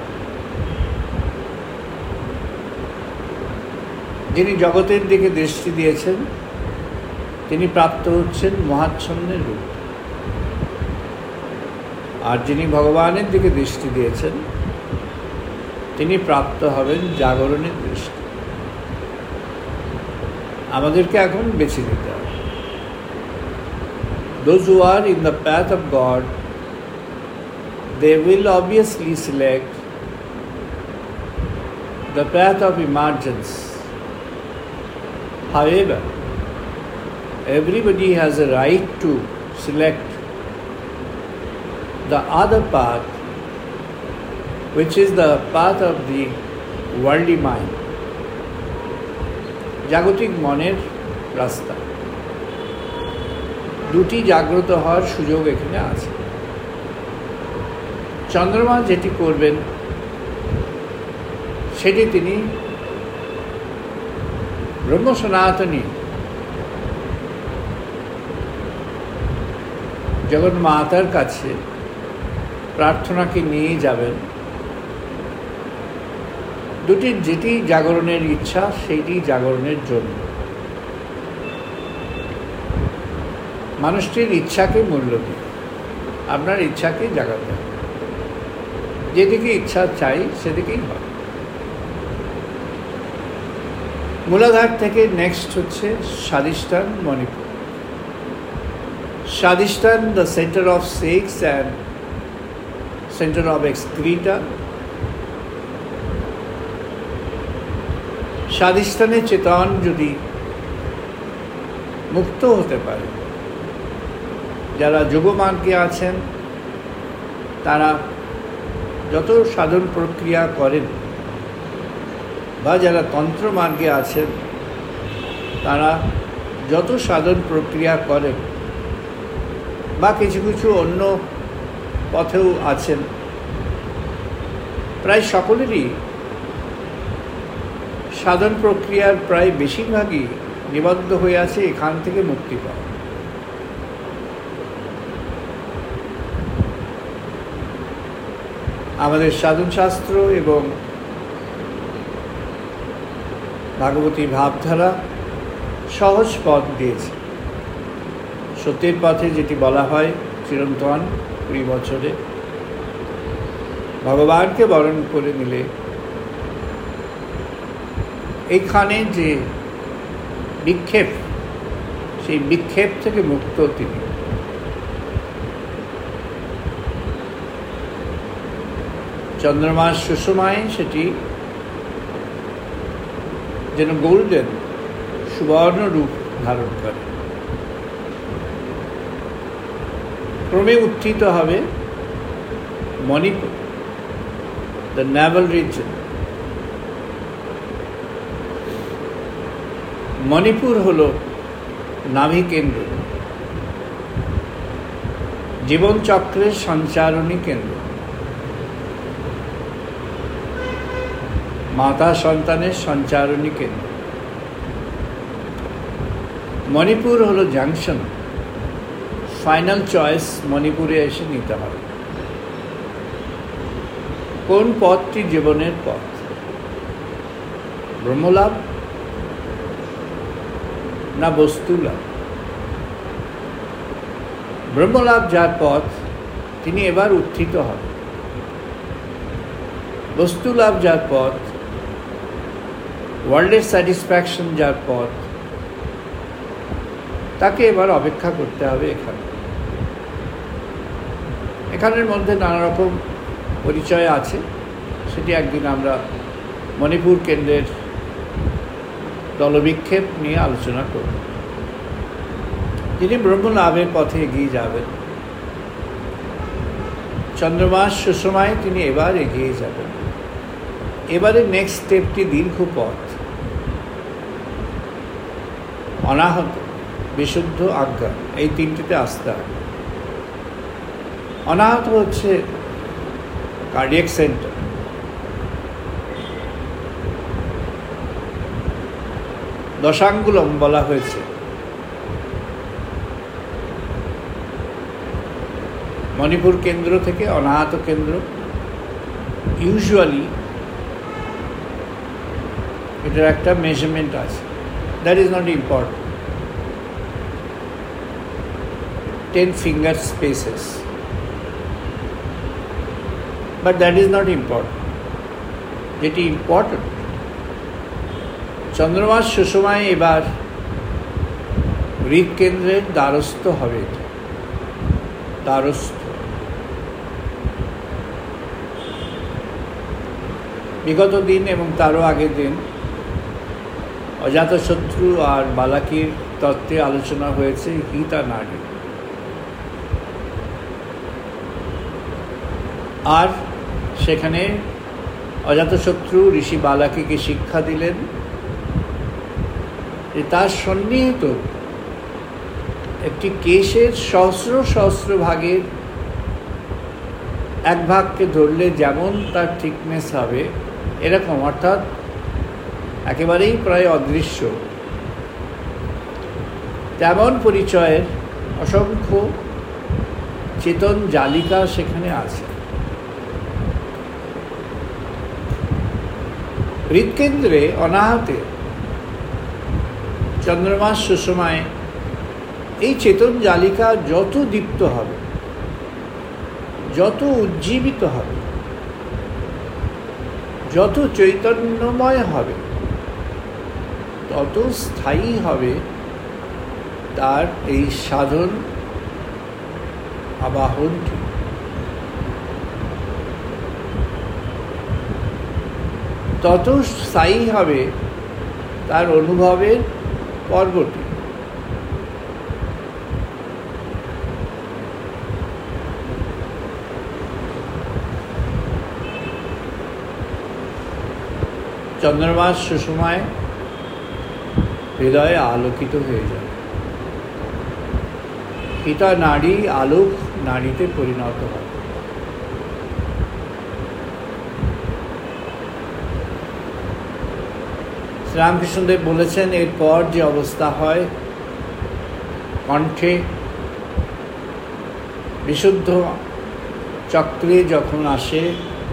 যিনি জগতের দিকে দৃষ্টি দিয়েছেন তিনি প্রাপ্ত হচ্ছেন মোহাচ্ছন্নের রূপ, আর যিনি ভগবানের দিকে দৃষ্টি দিয়েছেন তিনি প্রাপ্ত হবেন জাগরণের দৃষ্টি। আমাদেরকে এখন বেছে নিতে হবে। Those who are in the path of God, they will obviously select the path of emergence. However, everybody has a right to select the other path, which is the path of the worldly mind, জাগতিক মনের রাস্তা। দুটি জাগ্রত হওয়ার সুযোগ এখানে আছে। চন্দ্রমা যেটি করবেন সেটি তিনি ব্রহ্ম সনাতনী জগন্মাতার কাছে প্রার্থনাকে নিয়ে যাবেন দুটির যেটি জাগরণের ইচ্ছা সেইটি জাগরণের জন্য। মানুষটির ইচ্ছাকে মূল্য দিন, আপনার ইচ্ছাকে জাগাতে হবে, যেদিকে ইচ্ছা চাই সেদিকেই হয়। মূলাধার থেকে নেক্সট হচ্ছে স্বাধিষ্ঠান মণিপুর। স্বাধিষ্ঠান, the centre of sex and centre of excreta. স্বাধিষ্ঠানে চেতন যদি মুক্ত হতে পারে, যারা যোগমার্গে আছেন তারা যত সাধন প্রক্রিয়া করেন, বা যারা তন্ত্র মার্গে আছেন তারা যত সাধন প্রক্রিয়া করেন, বা কিছু কিছু অন্য পথেও আছেন, প্রায় সকলেরই সাধন প্রক্রিয়ার প্রায় বেশিরভাগই নিবদ্ধ হয়ে আছে এখান থেকে মুক্তি পাওয়া। আমাদের সাধনশাস্ত্র এবং ভাগবতী ভাবধারা সহজ পথ দিয়েছে। সত্যের পথে যেটি বলা হয় চিরন্তন 20 বছরে ভগবানকে বরণ করে নিলে এইখানে যে বিক্ষেপ, সেই বিক্ষেপ থেকে মুক্ত তিনি। চন্দ্রমাস সুষমায় সেটি যেন গোল্ডেন সুবর্ণ রূপ ধারণ করে। ক্রমে উত্থিত হবে মণিপুর, দ্য ন্যাভাল রিজন। মণিপুর হল নাভি কেন্দ্র, জীবনচক্রের সঞ্চারণী কেন্দ্র, মাতা সন্তানের সঞ্চারণী কেন্দ্র। মণিপুর হল জাংশন, ফাইনাল চয়েস মণিপুরে এসে নিতে হবে। কোন পথটি জীবনের পথ? ব্রহ্মলাভ না বস্তুলাভ? ব্রহ্মলাভ যার পথ তিনি এবার উত্থিত হন। বস্তুলাভ যার পথ, ওয়ার্ল্ডের স্যাটিসফ্যাকশন যার পথ, তাকে এবার অপেক্ষা করতে হবে এখানের মধ্যে নানা রকম পরিচয় আছে, সেটি একদিন আমরা মণিপুর কেন্দ্রের দলবিক্ষেপ নিয়ে আলোচনা করব। তিনি ব্রহ্মলাভের পথে এগিয়ে যাবেন, চন্দ্রমাস সুষমায় তিনি এবার এগিয়ে যাবেন। এবারে নেক্সট স্টেপটি দীর্ঘ পথ, অনাহত, বিশুদ্ধ, আজ্ঞা, এই তিনটিতে আসতে হবে। অনাহত হচ্ছে কার্ডিয়াক সেন্টার, দশাঙ্গুলম বলা হয়েছে। মণিপুর কেন্দ্র থেকে অনাহত কেন্দ্র, ইউজুয়ালি এটার একটা মেজারমেন্ট আছে, that is not important. 10 finger spaces, but that is not important. যেটি ইম্পর্টেন্ট, চন্দ্রমাস সুষমায় এবার হৃদকেন্দ্রের দ্বারস্থ হবে। দ্বারস্থ বিগত দিন এবং তারও আগের দিন অজাতশত্রু আর বালাকির তত্ত্বে আলোচনা হয়েছে হিতা নাড়ি। আর সেখানে অজাতশত্রু ঋষি বালাকিকে শিক্ষা দিলেন যে তার সন্নিহিত একটি কেশের সহস্র সহস্র ভাগের এক ভাগকে ধরলে যেমন তার থিকনেস হবে এরকম, অর্থাৎ একেবারেই প্রায় অদৃশ্য, তেমন পরিচয়ের অসংখ্য চেতন জালিকা সেখানে আছে। হৃৎকেন্দ্রে অনাহতে চন্দ্রমাস সুষমায় এই চেতন জালিকা যত দীপ্ত হবে, যত উজ্জীবিত হবে, যত চৈতন্যময় হবে, তত স্থায়ী হবে তার এই সাধন আবাহনটি। তত স্থায়ী হবে তার অনুভবের পর্বটি। চন্দ্রমাস সুষমায় হৃদয়ে আলোকিত হয়ে যায়। পিতা নারী আলোক নারীতে পরিণত হয়। শ্রীরামকৃষ্ণদেব বলেছেন, এরপর যে অবস্থা হয়, কণ্ঠে বিশুদ্ধ চক্রে যখন আসে,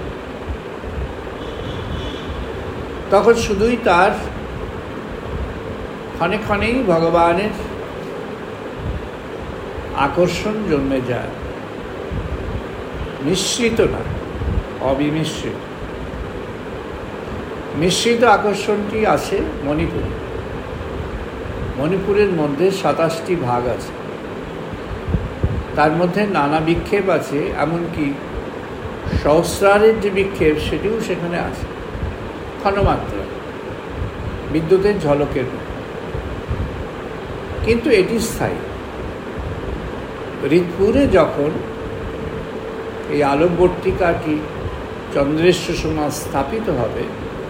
তখন শুধুই তার ক্ষণে ক্ষণেই ভগবানের আকর্ষণ জন্মে যায়, মিশ্রিত না, অবিমিশ্রিত। মিশ্রিত আকর্ষণটি আছে মণিপুরে। মণিপুরের মধ্যে 27টি ভাগ আছে, তার মধ্যে নানা বিক্ষেপ আছে, এমনকি সহস্রারের যে বিক্ষেপ সেটিও সেখানে আছে, ক্ষণমাত্রা, বিদ্যুতের ঝলকের মতো। কিন্তু এটি স্থায়ী। হৃৎপুরে যখন এই আলোকবর্তিকাটি চন্দ্রের সুষমা স্থাপিত হবে,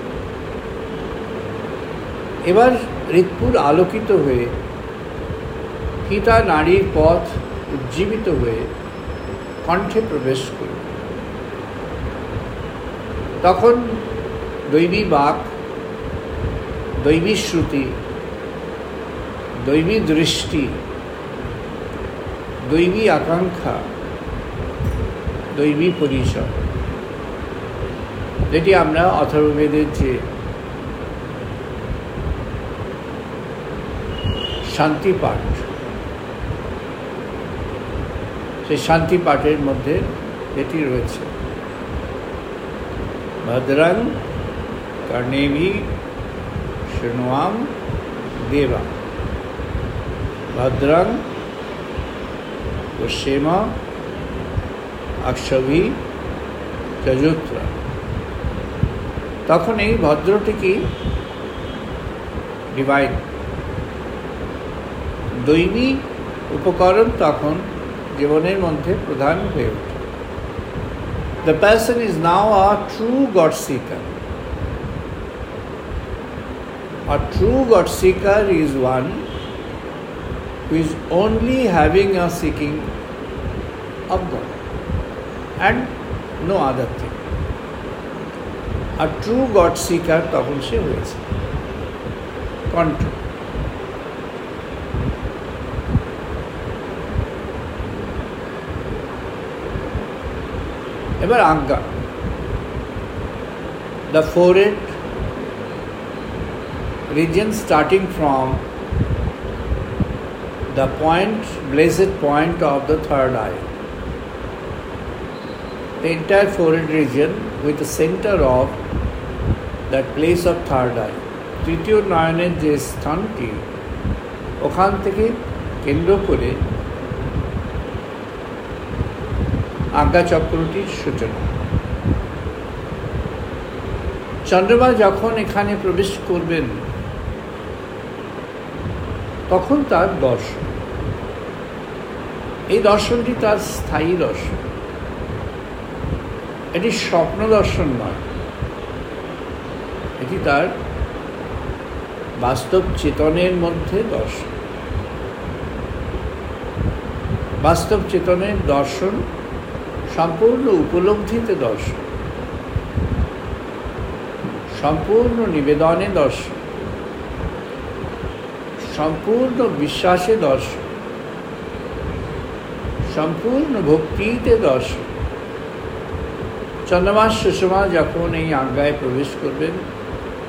এবার হৃৎপুর আলোকিত হয়ে পিতা নারীর পথ উজ্জীবিত হয়ে কণ্ঠে প্রবেশ করবে। তখন দৈবী বাক, দৈবী শ্রুতি, দৈবী দৃষ্টি, দৈবী আকাঙ্ক্ষা, দৈবী পরিচয়, যেটি আমরা অথর্ববেদের যে শান্তি পাঠ, সেই শান্তি পাঠের মধ্যে এটি রয়েছে, ভদ্রং কর্ণেভি শৃণুয়াম দেবা, ভদ্রং পশ্যেম অক্ষভি যজুত্রা। তখন এই ভদ্রটি কি? ডিভাইন, দৈবী উপকরণ তখন জীবনের মধ্যে প্রধান হয়ে ওঠে। The person is now a true God seeker. A true God seeker is one who is only having a seeking of God and no other thing. A true God seeker তখন সে হয়েছে কণ্ঠ। এবার আজ্ঞা, the forehead region starting from the point, blessed point of the third eye, the entire forehead region with the center of that place of third eye, তৃতীয় নয়নের যে স্থানটি, ওখান থেকে কেন্দ্র করে আজ্ঞা চক্রটির সূচনা। চন্দ্রমা যখন এখানে প্রবেশ করবেন, তখন তার দর্শন, এই দর্শনটি তার স্থায়ী দর্শন। এটি স্বপ্ন দর্শন নয়, এটি তার বাস্তব চেতনের মধ্যে দর্শন। বাস্তব চেতনের দর্শন সম্পূর্ণ উপলব্ধিতে দর্শন, সম্পূর্ণ নিবেদনে দর্শন, সম্পূর্ণ বিশ্বাসে দর্শন, সম্পূর্ণ ভক্তিতে দর্শন। চন্দ্রমাস সুষমা যখন এই আজ্ঞায় প্রবেশ করবেন,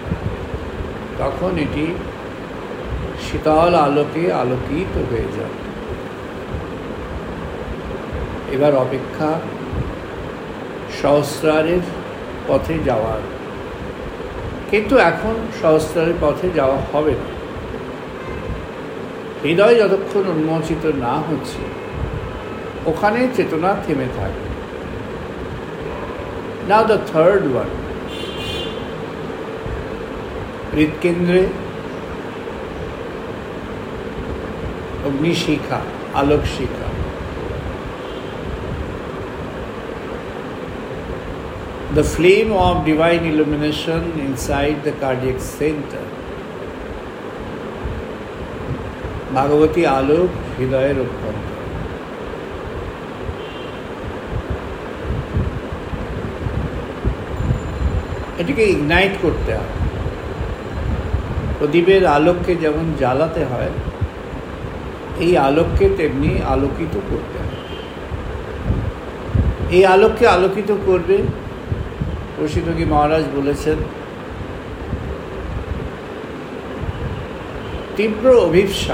তখন এটি শীতল আলোকে আলোকিত হয়ে যায়। এবার অপেক্ষা সহস্রারের পথে যাওয়ার, কিন্তু এখন সহস্রারের পথে যাওয়া হবে না। হৃদয় যতক্ষণ উন্মোচিত না হচ্ছে ওখানে চেতনা থেমে থাকে। নাও দ্য থার্ড ওয়ান, হৃৎকেন্দ্রে অগ্নিশিখা, আলোক শিখা। The flame of divine illumination inside the cardiac center. ভাগবতী আলোক হৃদয়ের অভ্যন্তরে। এটিকে ইগনাইট করতে হয়। প্রদীপের আলোককে যেমন জ্বালাতে হয়, এই আলোককে তেমনি আলোকিত করতে হয়। এই আলোককে আলোকিত করবে, কৌশিকী মহারাজ বলেছেন, তীব্র অভিপ্সা।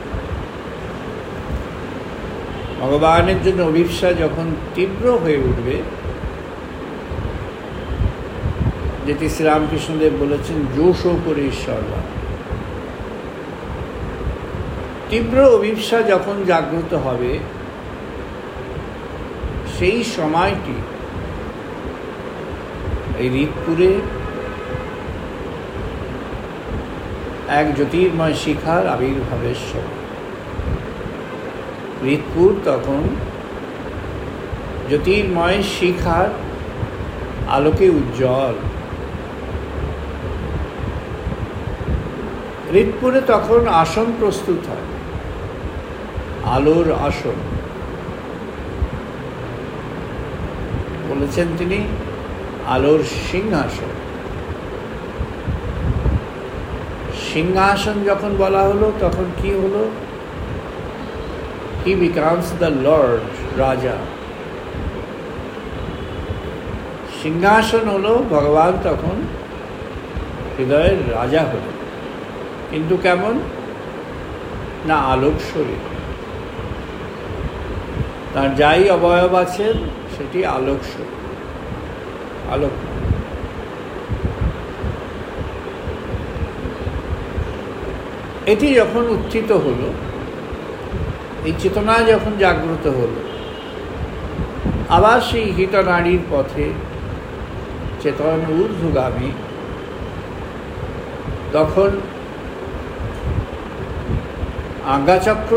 ভগবানের জন্য অভিপ্সা যখন তীব্র হয়ে উঠবে, যেটি শ্রীরামকৃষ্ণদেব বলেছেন, জোশও করে ঈশ্বরবা। তীব্র অভিপ্সা যখন জাগ্রত হবে, সেই সময়টি এই হৃৎপুরে এক জ্যোতির্ময় শিখার আবির্ভাবের সময়। হৃৎপুর তখন জ্যোতির্ময় শিখার আলোকে উজ্জ্বল। হৃৎপুরে তখন আসন প্রস্তুত হয়, আলোর আসন। বলেছেন তিনি, আলোর সিংহাসন। সিংহাসন যখন বলা হলো, তখন কি হলো? হি বিকামস দ্য লর্ড, রাজা। সিংহাসন হলো, ভগবান তখন হৃদয়ের রাজা হল। কিন্তু কেমন? না আলোক শরীর। তার যাই অবয়ব আছেন সেটি আলোক শরীর, আলোক। এটি যখন উত্থিত হলো, এই চেতনা যখন জাগ্রত হলো, আবার সেই হিতনাড়ীর পথে চেতন ঊর্ধ্বগামী, তখন আজ্ঞাচক্র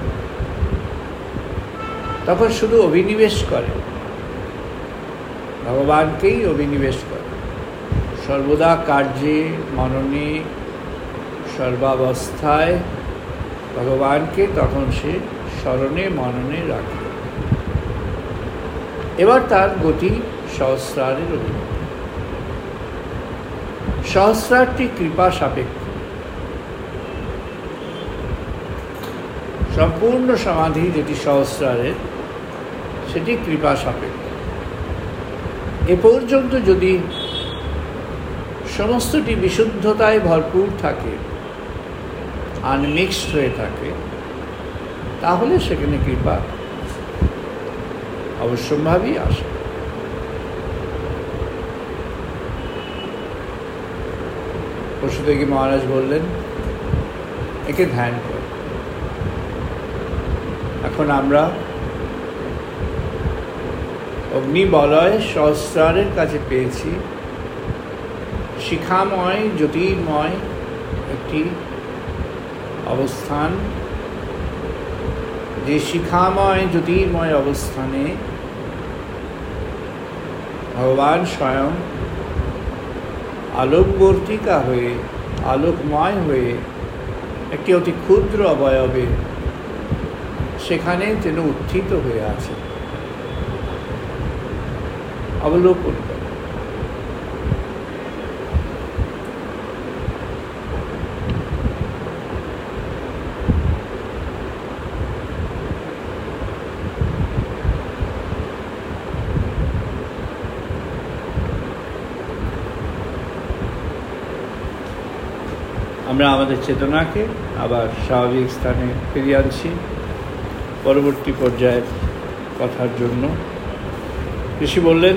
তখন শুধু অভিনিবেশ করে, ভগবানকেই অভিনিবেশ করে। সর্বদা কার্যে মননে সর্বাবস্থায় ভগবানকে তখন সে স্মরণে মননে রাখে। এবার তার গতি সহস্রারের অধীনে। সহস্রারটি কৃপা সাপেক্ষ। সম্পূর্ণ সমাধি যেটি সহস্রারের, সেটি কৃপা সাপেক্ষ। এ পর্যন্ত যদি সমস্তটি বিশুদ্ধতায় ভরপুর থাকে, আনমিক্সড হয়ে থাকে, তাহলে সেখানে কৃপা অবশ্যম্ভাবী আসে। পশুদেবী মহারাজ বললেন, একে ধ্যান কর। এখন আমরা অগ্নিবলয় সহস্রারের কাছে পেয়েছি শিখাময় জ্যোতির্ময় একটি অবস্থান, যে শিখাময় জ্যোতির্ময় অবস্থানে ভগবান স্বয়ং আলোকবর্তিকা হয়ে, আলোকময় হয়ে একটি অতি ক্ষুদ্র অবয়বে সেখানে যেন উত্থিত হয়ে আছে। অবলোকন করে। আমরা আমাদের চেতনাকে আবার স্বাভাবিক স্থানে ফিরিয়ে আনছি পরবর্তী পর্যায়ের কথার জন্য। ঋষি বললেন,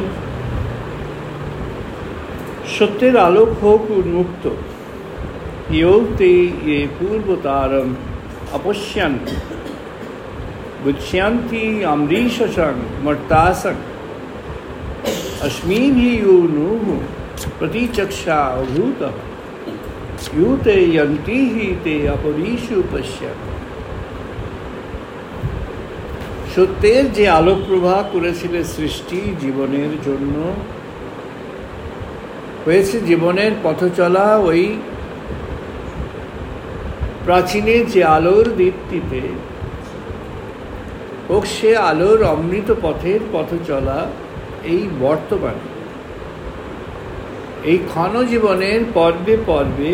সত্যের আলোক হোক উন্মুক্ত, ইয়ৌতে ইয়ে পূর্বতারম অপশ্যন্তি বুচ্ছ্যান্তি অমৃশসং মর্তাসং অস্মিভি ইয়ো নুঃ প্রতিচক্ষা অভূত ইউতে যন্তি হি তে অপরিষু পশ্যন্তি। সত্যের যে আলোক প্রভা করেছিলেন সৃষ্টি জীবনের জন্য, হয়েছে জীবনের পথ চলা ওই প্রাচীনের যে আলোর দীপ্তিতে, হোক সে আলোর অমৃত পথের পথ চলা এই বর্তমানে, এই ক্ষণ জীবনের পর্বে পর্বে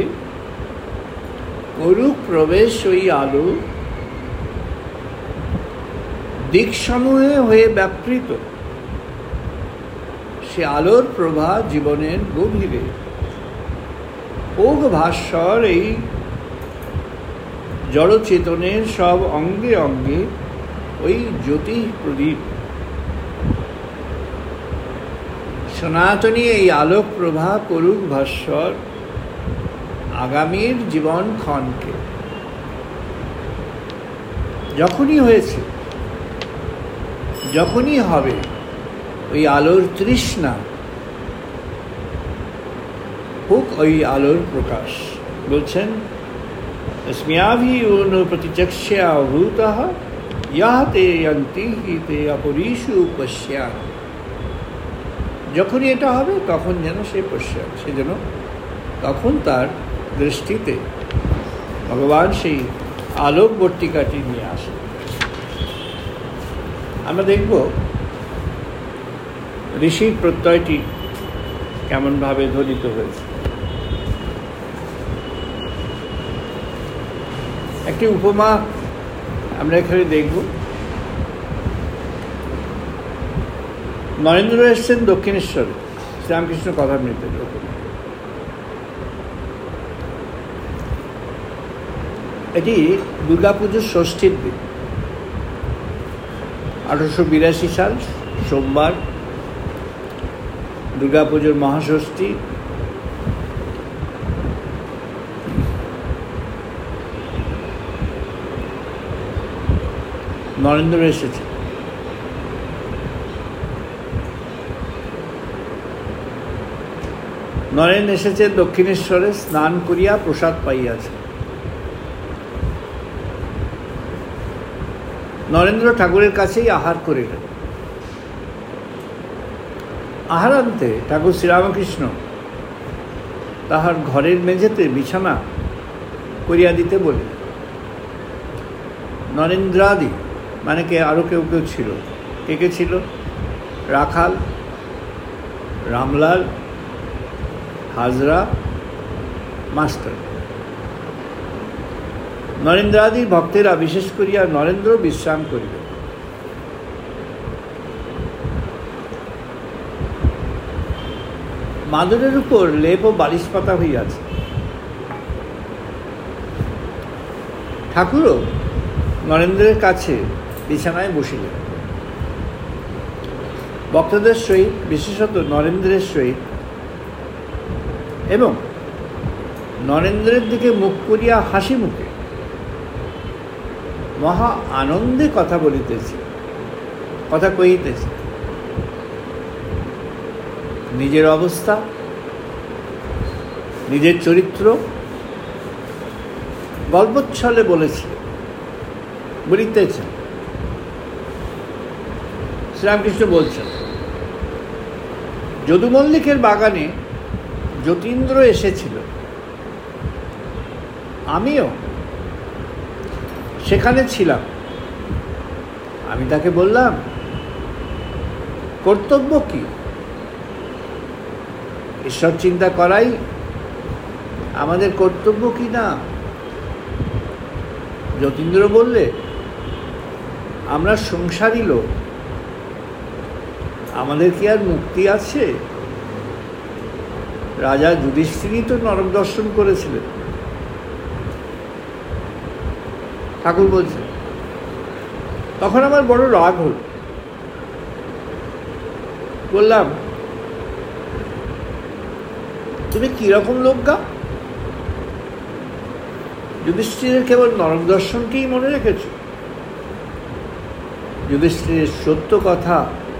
করুক প্রবেশ ওই আলো, দিকসমূহে হয়ে ব্যাপৃত সে আলোর প্রভা জীবনের গভীরে ওঘ ভাস্বর এই জড়চেতনের সব অঙ্গে অঙ্গে ওই জ্যোতি প্রদীপ সনাতনী এই আলোক প্রভা করুক ভাস্বর আগামীর জীবন ক্ষণকে। যখনই হয়েছে, যখনই হবে, ওই আলোর তৃষ্ণা হোক ওই আলোর প্রকাশ। বলছেন, अस्म्याभि ऊनो प्रतिचक्ष्या भूतः यः ते यन्ति हि ते अपरीषु पश्यात्। যখনই এটা হবে তখন যেন সে পশ্চাৎ, সে যেন তখন তার দৃষ্টিতে ভগবান সেই আলোকবর্তিকাটি নিয়ে আসে। আমরা দেখব ঋষির প্রত্যয়টি কেমনভাবে ধ্বনিত হয়েছে। একটি উপমা আমরা এখানে দেখব। নরেন্দ্র এসছেন দক্ষিণেশ্বরে শ্রীরামকৃষ্ণ কথামৃতের উপমা। এটি দুর্গাপুজোর ষষ্ঠীর দিন, 1882 সাল সোমবার, দুর্গাপুজোর মহাষষ্ঠী। নরেন্দ্র এসেছে। নরেন এসেছে দক্ষিণেশ্বরে, স্নান করিয়া প্রসাদ পাইয়াছে। নরেন্দ্র ঠাকুরের কাছেই আহার করিলেন। আহারান্তে ঠাকুর শ্রীরামকৃষ্ণ তাহার ঘরের মেঝেতে বিছানা করিয়া দিতে বলে। নরেন্দ্রাদি মানে কে আরও কেউ কেউ ছিল। কে কে ছিল? রাখাল, রামলাল, হাজরা, মাস্টার। নরেন্দ্রাদি ভক্তেরা বিশেষ করিয়া নরেন্দ্র বিশ্রাম করিল। মাদুরের উপর লেপ ও বালিশ পাতা হইয়াছে। ঠাকুরও নরেন্দ্রের কাছে বিছানায় বসিলেন। ভক্তদের সহিত, বিশেষত নরেন্দ্রের সহিত এবং নরেন্দ্রের দিকে মুখ করিয়া হাসি মুখে মহা আনন্দে কথা বলিতেছে, কথা কহিতেছে। নিজের অবস্থা, নিজের চরিত্র গল্পচ্ছলে বলিতেছেন। শ্রীরামকৃষ্ণ বলছেন, যদু মল্লিকের বাগানে যতীন্দ্র এসেছিল, আমিও সেখানে ছিলাম। আমি তাকে বললাম, কর্তব্য কি? ঈশ্বর চিন্তা করাই আমাদের কর্তব্য কি না? যতীন্দ্র বললে, আমরা সংসারী লোক, আমাদের কি আর মুক্তি আছে? রাজা যুধিষ্ঠিরই তো নরক দর্শন করেছিলেন, ঠাকুর বলছেন। তখন আমার বড় রাগ হল। বললাম, তুমি কিরকম লোক গা? যুধিষ্ঠিরের কেবল নরক দর্শনকেই মনে রেখেছ? যুধিষ্ঠিরের সত্য কথা,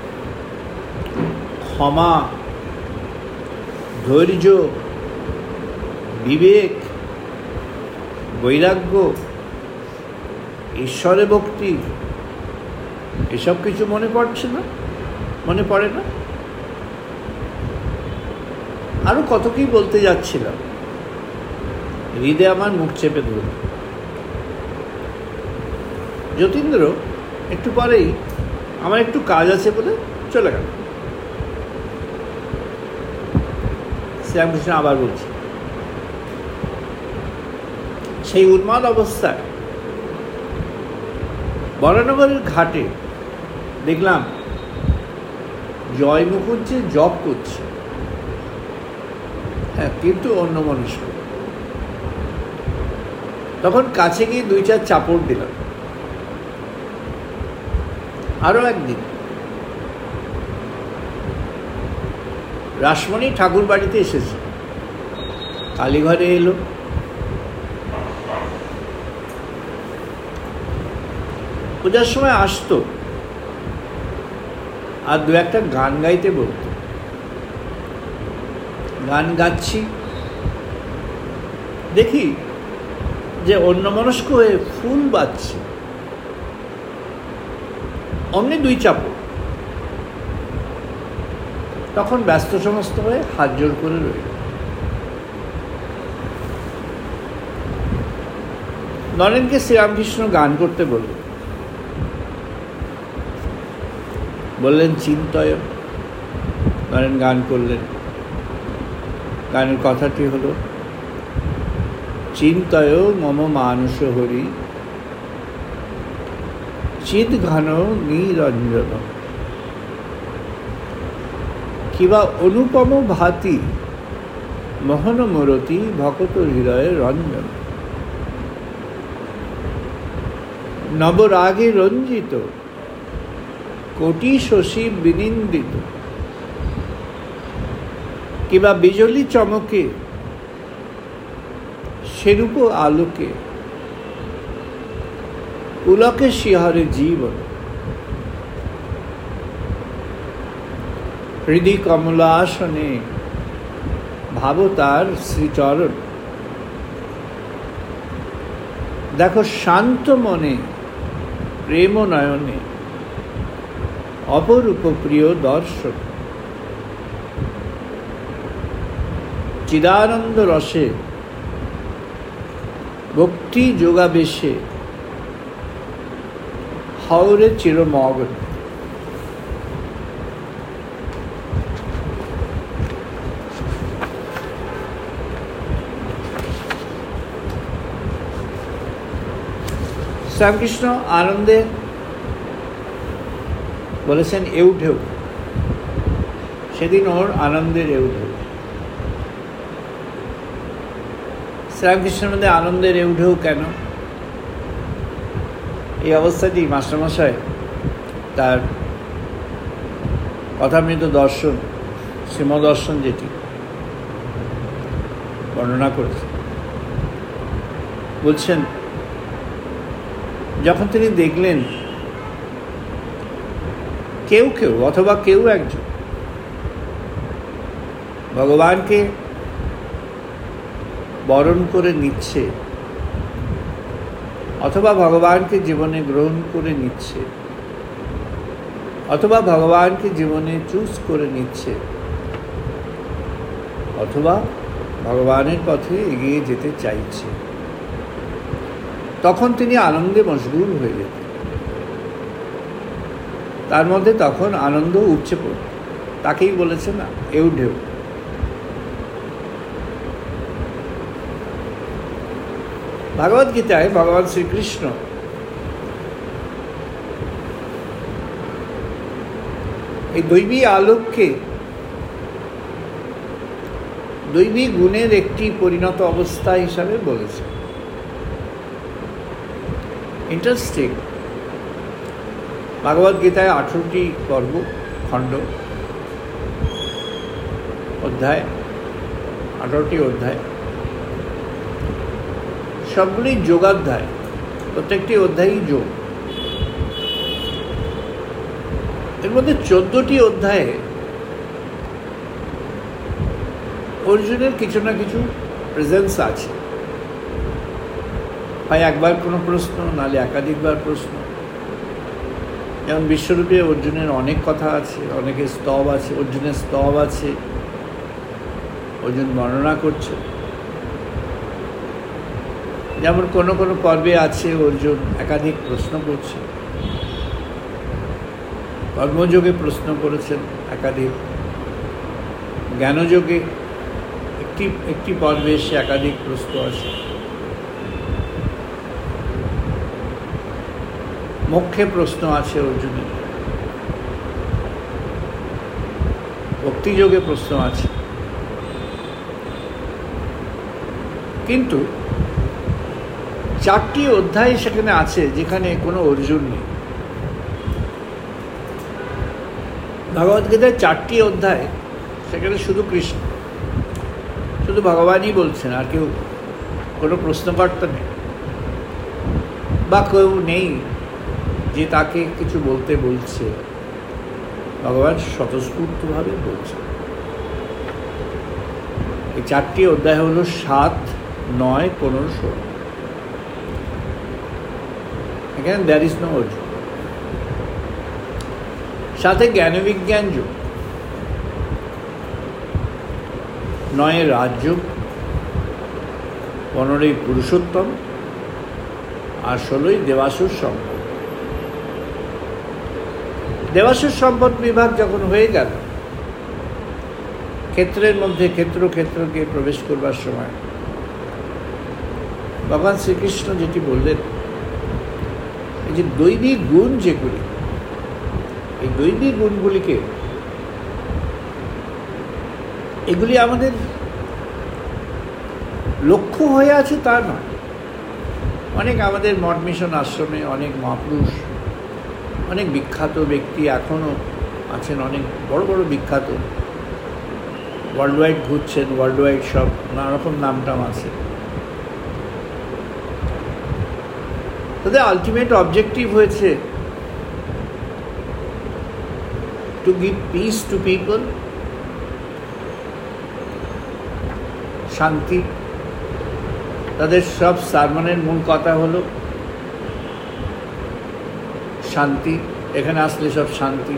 ক্ষমা, ধৈর্য, বিবেক, বৈরাগ্য, ঈশ্বরে ভক্তি, এসব কিছু মনে পড়ছে না? মনে পড়ে না? আরো কত কি বলতে যাচ্ছিলাম, হৃদয়ে আমার মুখ চেপে ধরল। যতীন্দ্র একটু পরেই আমার একটু কাজ আছে বলে চলে গেল। শ্রীরামকৃষ্ণ আবার বলছি, সেই উন্মাদ অবস্থায় বরানগরের ঘাটে দেখলাম জয় মুখুজ্জে জপ করছে। হ্যাঁ, কিন্তু অন্যমনস্ক। তখন কাছে গিয়ে 2-4 চাপড় দিলাম। আরো একদিন রাসমণি ঠাকুর বাড়িতে এসেছে, কালীঘরে এলো। পূজার সময় আসতো আর 2-1টা গান গাইতে বলতো। গান গাচ্ছি, দেখি যে অন্যমনস্ক হয়ে ফুল বাজছে। অমনি 2 চাপড়। তখন ব্যস্ত সমস্ত হয়ে হাত জোড় করে রইল। নরেনকে শ্রীরামকৃষ্ণ গান করতে বললেন চিন্তয়। নরেন গান করলেন। গানের কথাটি হলো, চিন্তয় মম মানস হরি চিদ ঘন নিরঞ্জন কিবা অনুপম ভাতি মোহন মূরতি ভকত হৃদয়ে রঞ্জন নবরাগে রঞ্জিত কোটি শশী বিনিন্দিত কিবা বিজলি চমকে সেরূপ আলোকে পুলকে শিহরে জীবন হৃদি কমলাসনে ভাব তার শ্রীচরণ। দেখো শান্ত মনে প্রেম নয়নে অপরূপ প্রিয় দর্শন চিদানন্দ রসে ভক্তি যোগাবেশে হাওরে চিরমগ্ন। শ্রীরামকৃষ্ণ আনন্দে বলেছেন এউঢেউ। সেদিন ওর আনন্দের এউঢেউ। শ্রীরামকৃষ্ণের মধ্যে আনন্দের এউঢেউ কেন? এই অবস্থাটি মাস্টারমশাই তার কথামৃত দর্শন, শ্রীমদর্শন যেটি বর্ণনা করেছে, বলছেন যখন তিনি দেখলেন কেউ অথবা কেউ একজন ভগবানকে বরণ করে নিচ্ছে অথবা ভগবানকে জীবনে গ্রহণ করে নিচ্ছে অথবা ভগবানকে জীবনে চুজ করে নিচ্ছে অথবা ভগবানের পথে এগিয়ে যেতে চাইছে, তখন তিনি আনন্দে মশগুল হয়ে যেতেন। তার মধ্যে তখন আনন্দ উপচে পড়ত। তাকেই বলেছে না এউঢেউ। ভাগবত গীতায় ভগবান শ্রীকৃষ্ণ এই দৈবী আলোককে দৈবী গুণের একটি পরিণত অবস্থা হিসাবে বলেছে। ইন্টারেস্টিং, ভাগবত গীতায় 18টি পর্ব, খণ্ড, অধ্যায়, 18টি অধ্যায়, সবগুলি যোগাধ্যায়, প্রত্যেকটি অধ্যায়ই যোগ। এর মধ্যে 14টি অধ্যায়ে অর্জুনের কিছু না কিছু প্রেজেন্স আছে, হয় একবার কোনো প্রশ্ন, নাহলে একাধিকবার প্রশ্ন। যেমন বিশ্বরূপে অর্জুনের অনেক কথা আছে, অনেকের স্তব আছে, অর্জুনের স্তব আছে, অর্জুন বর্ণনা করছে। যেমন কোনো কোনো পর্বে আছে অর্জুন একাধিক প্রশ্ন করছে, কর্মযোগে প্রশ্ন করেছেন একাধিক, জ্ঞানযোগে একটি পর্বে সে একাধিক প্রশ্ন আছে, মোক্ষে প্রশ্ন আছে অর্জুনের, ভক্তিযোগে প্রশ্ন আছে। কিন্তু 4টি অধ্যায় সেখানে আছে যেখানে কোনো অর্জুন নেই। ভগবদ্গীতায় 4টি অধ্যায়, সেখানে শুধু কৃষ্ণ, শুধু ভগবানই বলছেন, আর কেউ কোনো প্রশ্নকর্তা নেই, বা কেউ নেই যে তাকে কিছু বলতে বলছে। ভগবান স্বতঃস্ফূর্তভাবে বলছে। এই 4টি অধ্যায় হলো 7, 9, 15, 16। এখানে দ্যার ইজ নো অর্জুন। সাথে জ্ঞানবিজ্ঞান যোগ, 9 রাজযোগ, 15 পুরুষোত্তম, আর 16 দেবাসুর সম্পদ। দেবাসুর সম্পদ বিভাগ যখন হয়ে গেল, ক্ষেত্রের মধ্যে ক্ষেত্রকে প্রবেশ করবার সময় ভগবান শ্রীকৃষ্ণ যেটি বললেন, এই যে দৈবিক গুণ যেগুলি, এই দৈবিক গুণগুলিকে, এগুলি আমাদের লক্ষ্য হয়ে আছে তা নয়। অনেক আমাদের মঠ মিশন আশ্রমে অনেক মহাপুরুষ, অনেক বিখ্যাত ব্যক্তি এখনও আছেন, অনেক বড় বড় বিখ্যাত, ওয়ার্ল্ড ওয়াইড ঘুরছেন, ওয়ার্ল্ড ওয়াইড সব নানা রকম নামটাম আছে। তাদের আলটিমেট অবজেক্টিভ হয়েছে to give peace to people, শান্তি। তাদের সব সারমনের মূল কথা হলো শান্তি, এখানে আসলে সব শান্তি।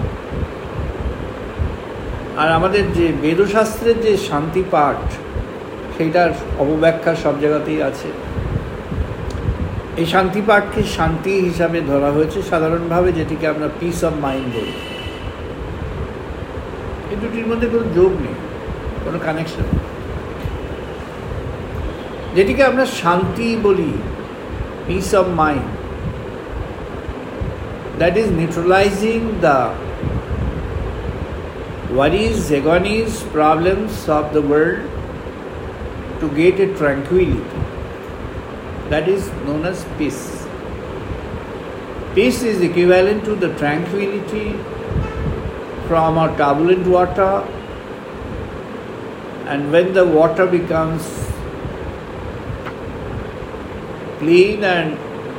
আর আমাদের যে বেদশাস্ত্রের যে শান্তি পাঠ, সেইটার অপব্যাখ্যা সব জায়গাতেই আছে। এই শান্তি পাঠকে শান্তি হিসাবে ধরা হয়েছে সাধারণভাবে, যেটিকে আমরা পিস অফ মাইন্ড বলি। এই দুটির মধ্যে কোনো যোগ নেই, কোনো কানেকশন নেই। যেটিকে আমরা শান্তি বলি, peace of mind, that is neutralizing the worries, agonies, problems of the world to get a tranquility. That is known as peace. Peace is equivalent to the tranquility from a turbulent water, and when the water becomes clean and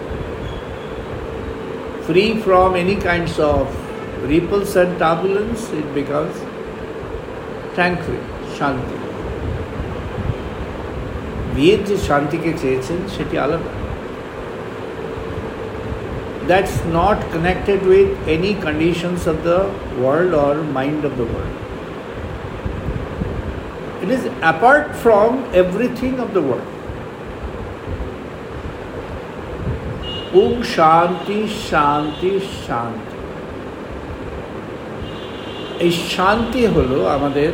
free from any kinds of ripples and turbulence, it becomes tranquil, shanti. বিয়ের যে শান্তিকে চেয়েছেন সেটি আলাদা। That's not connected with any conditions of the world or mind of the world. It is apart from everything of the world. ওম শান্তি শান্তি শান্তি। এই শান্তি হলো আমাদের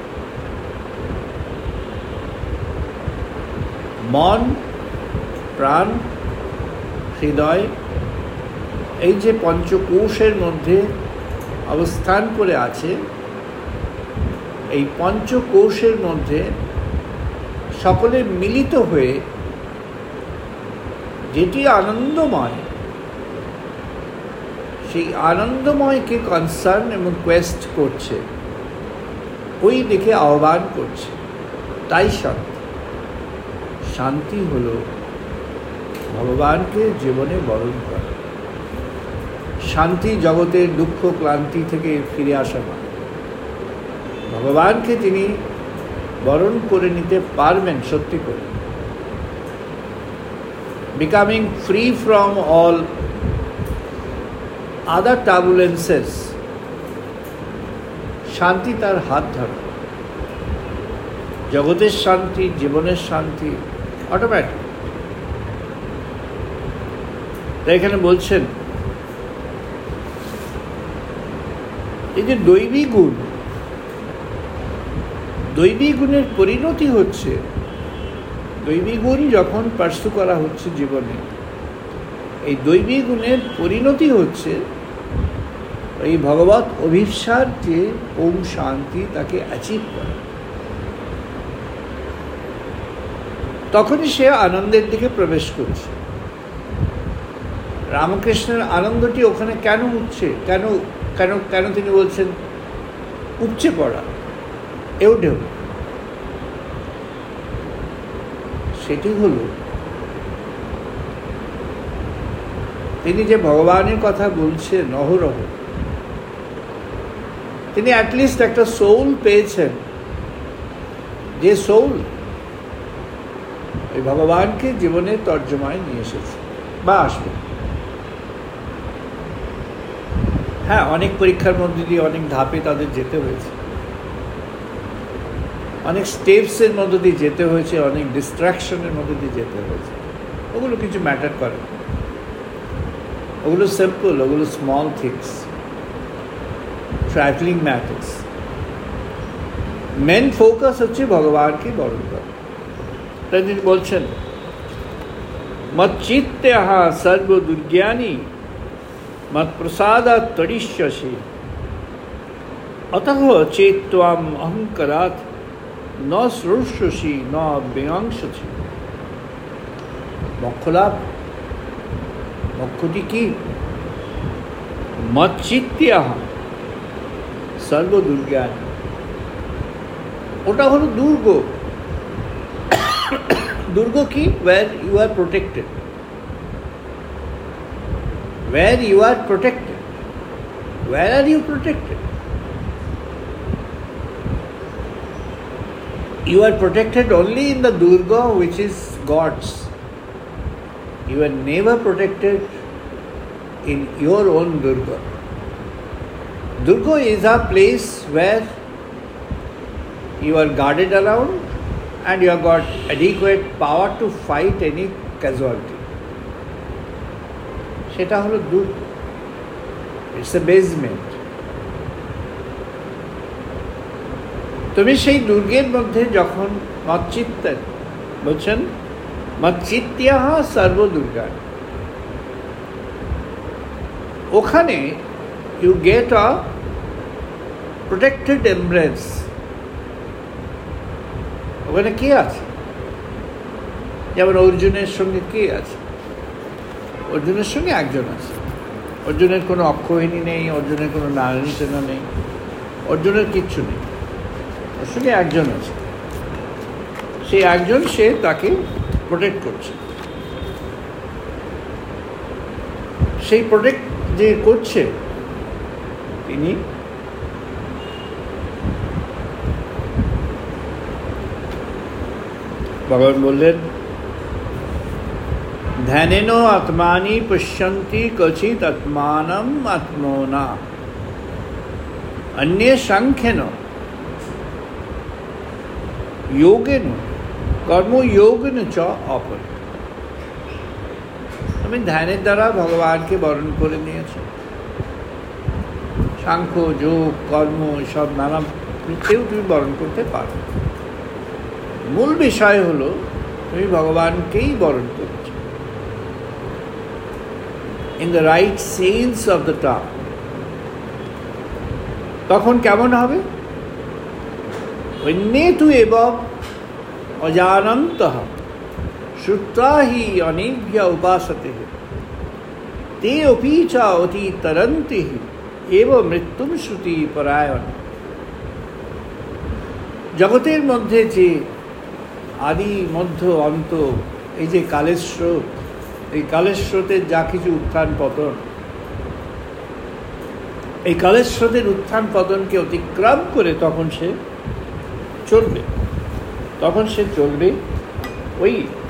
মন, প্রাণ, হৃদয়, এই যে পঞ্চকোষের মধ্যে অবস্থান করে আছে, এই পঞ্চকোষের মধ্যে সকলে মিলিত হয়ে যেটি আনন্দময়, সেই আনন্দময়কে কনসার্ন এবং কোয়েস্ট করছে, ওই দিকে আহ্বান করছে, তাই শান্তি। শান্তি হল ভগবানকে জীবনে বরণ করা। শান্তি জগতের দুঃখ ক্লান্তি থেকে ফিরে আসা না, ভগবানকে তিনি বরণ করে নিতে পারবেন সত্যি করে, becoming free from all other turbulences, শান্তি তার হাত ধরা। জগতের শান্তি, জীবনের শান্তি অটোমেটিক। তাই এখানে বলছেন এই যে দৈবী গুণ, দৈবী গুণের পরিণতি হচ্ছে, দৈবী গুণ যখন পার্সু করা হচ্ছে জীবনে, এই দৈবী গুণের পরিণতি হচ্ছে এই ভগবত অভিসার যে ওম শান্তি তাকে অ্যাচিভ করে। তখনই সে আনন্দের দিকে প্রবেশ করছে। রামকৃষ্ণের আনন্দটি ওখানে কেন উঠছে, কেন কেন কেন তিনি বলছেন উপচে পড়া, এও ঢেউ, সেটি হল তিনি যে ভগবানের কথা বলছেন অহরহ, তিনি অ্যাটলিস্ট একটা সোল পেয়েছেন, যে সোল ওই ভগবানকে জীবনে তর্জমায় নিয়ে এসেছে বা আসবে। হ্যাঁ, অনেক পরীক্ষার মধ্যে দিয়ে অনেক ধাপে তাদের যেতে হয়েছে, অনেক স্টেপসের মধ্যে দিয়ে যেতে হয়েছে, অনেক ডিস্ট্রাকশনের মধ্যে দিয়ে যেতে হয়েছে। ওগুলো কিছু ম্যাটার করে, ওগুলো সিম্পল, ওগুলো small things, travelling matters. Main focus হচ্ছে ভগবানকে বরণ করা। তাই তিনি বলছেন মচ্চিত্তেহ সর্বদুর্জ্ঞানী মৎপ্রসাদাৎ তরিষ্যসি অতঃ চেত্ত্বাম অহংকারাৎ ন শ্রুষ্যসি ন বিংশসি। মোক্ষলাভ, মোক্ষটি কি? মচ্চিত্তেহ সর্বদুর্জ্ঞানী, ওটা হলো দুর্গ। দুর্গ কি? where you are protected, where you are protected. Where are you protected? You are protected only in the Durga which is God's. You are never protected in your own Durga. Durga is a place where you are guarded around and you have got adequate power to fight any casualty. সেটা হলো দুর্গ। It's a basement. তুমি সেই দুর্গের মধ্যে যখন মচ্চিত্তের বলছেন মচ্চিত্যাহ সর্বদুর্গা, ওখানে you get a protected embrace. ওখানে কে আছে? যেমন অর্জুনের সঙ্গে কে আছে? অর্জুনের সঙ্গে একজন আছে। অর্জুনের কোনো অক্ষহিনী নেই, অর্জুনের কোনো নারায়ণী সেনা নেই, অর্জুনের কিচ্ছু নেই, ওর সঙ্গে একজন আছে। সেই একজন, সে তাকে প্রোটেক্ট করছে। সেই প্রোটেক্ট যে করছে তিনি ভগবান বললেন ধ্যানেন আত্মানি পশ্যন্তি ক্বচিৎ আত্মানম আত্মনা অন্যে সাংখ্যেন যোগেন কর্মযোগেন চ অপর। তুমি ধ্যানের দ্বারা ভগবানকে বরণ করে নিয়েছো। সাংখ্য, যোগ, কর্ম, সব নানা কেউ তুমি বরণ করতে পারো। মূল বিষয় হলো তুমি ভগবানকেই বরণ করছো in the right sense of the term. তখন কেমন হবে? অন্যে তু এব অজানন্তঃ श्रुत्वा हि अनेभ्य उपासते ते अपि च अति तरन्ति एव मृत्युम श्रुति परायण। जगतेर मध्य जे आदि मध्य अंत এই যে কালের স্রোত, এই কালের স্রোতের যা কিছু উত্থান পতন, এই কালের স্রোতের উত্থান পতনকে অতিক্রম করে তখন সে চলবে, তখন সে চলবে ওই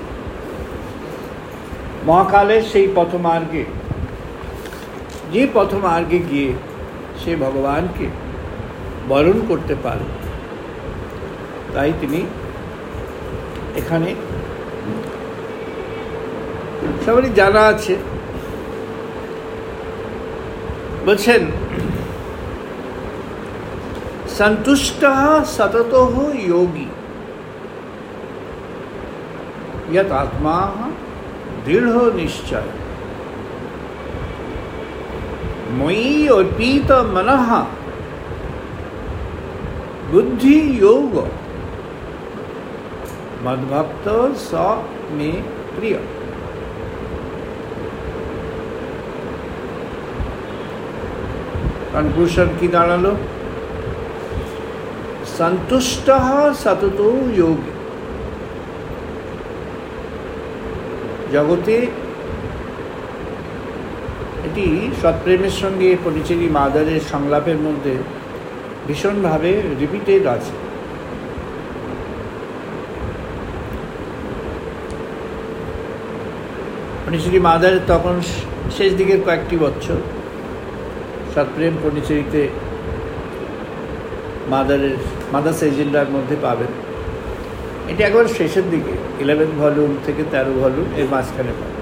মহাকালের সেই পথমার্গে, যে পথমার্গে গিয়ে সে ভগবানকে বরণ করতে পারে। তাই তিনি এখানে সবারই জানা আছে, বলছেন সন্তুষ্টঃ সততঃ যোগী यत आत्मा दृढ़ निश्चय मयि अर्पित मनः बुद्धि योग मद्भक्त स मे प्रिय। कन्क्लूशन की दाঁড়ালো सन्तुष्टः सततो योगी। জগতে এটি সৎপ্রেমের সঙ্গে পণ্ডিচেরি মাদারের সংলাপের মধ্যে ভীষণভাবে রিপিটেড আছে। পণ্ডিচেরি মাদারের তখন শেষ দিকের কয়েকটি বছর, সৎপ্রেম পণ্ডিচেরিতে মাদার্স এজেন্ডার মধ্যে পাবেন। এটা একবার শেষের দিকে 11 ভলিউম থেকে 13 ভলিউম এর মাঝখানে পাবেন।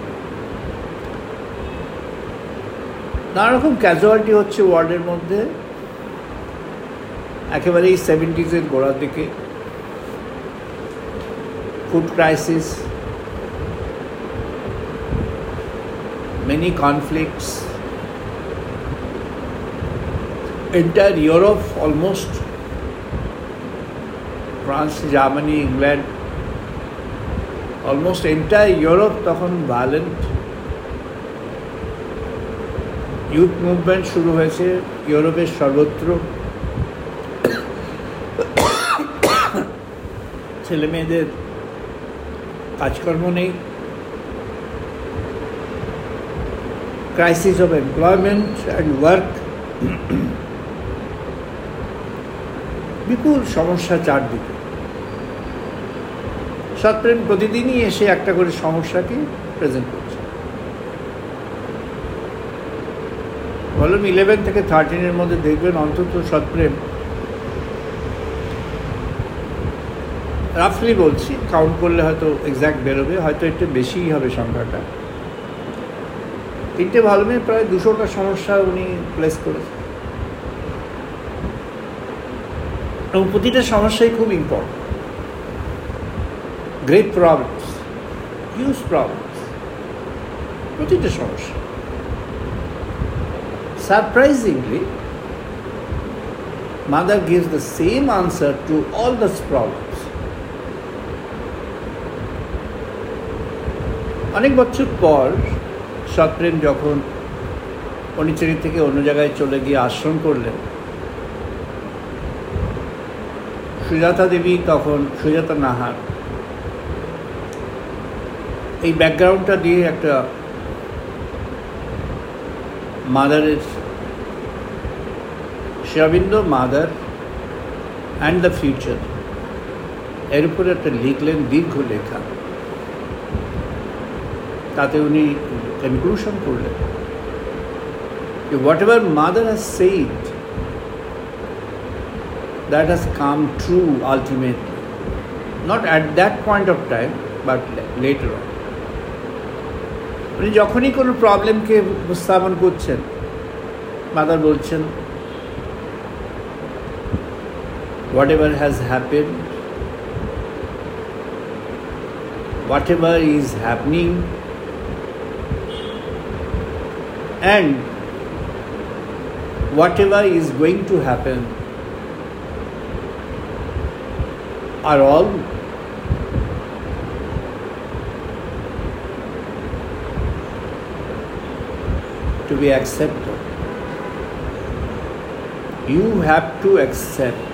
নানা রকম ক্যাজুয়ালিটি হচ্ছে ওয়ার্ল্ডের মধ্যে, একেবারেই 70s গোড়ার দিকে food crisis, many conflicts, entire Europe almost, France, Germany, England, almost entire Europe তখন ভায়োলেন্ট। ইউথ মুভমেন্ট শুরু হয়েছে ইউরোপের সর্বত্র। ছেলে মেয়েদের কাজকর্ম নেই, crisis of employment and work, বিপুল সমস্যা চারদিকে। সৎপ্রেম প্রতিদিনই এসে একটা করে সমস্যাকে প্রেজেন্ট করছে। ভলিউম 11 থেকে 13 মধ্যে দেখবেন অন্তত সৎপ্রেম, রাফলি বলছি, কাউন্ট করলে হয়তো এক্স্যাক্ট বেরোবে, হয়তো একটু বেশিই হবে সংখ্যাটা। 3টে ভলিউমে প্রায় 200টা সমস্যা উনি প্লেস করেছেন, এবং প্রতিটা সমস্যাই খুব important. Great problems, huge problems, প্রতিটা সমস্যা। Surprisingly Mother gives the same answer to all this problems. অনেক বছর পর সৎপ্রেম যখন পণ্ডিচেরি থেকে অন্য জায়গায় চলে গিয়ে আশ্রম করলেন, সুজাতা দেবী তখন, সুজাতা নাহার, এই ব্যাকগ্রাউন্ডটা দিয়ে একটা মাদারের, Shri Aurobindo Mother and the future, এর উপরে একটা লিখলেন দীর্ঘ লেখা। তাতে উনি কনক্লুশন করলেন যে whatever Mother has said, that has come true ultimately, not at that point of time but later on. উনি যখনই কোনো প্রবলেমকে উপস্থাপন করছেন, মাদার বলছেন whatever has happened, whatever is happening, and whatever is going to happen are all to be accepted. You have to accept.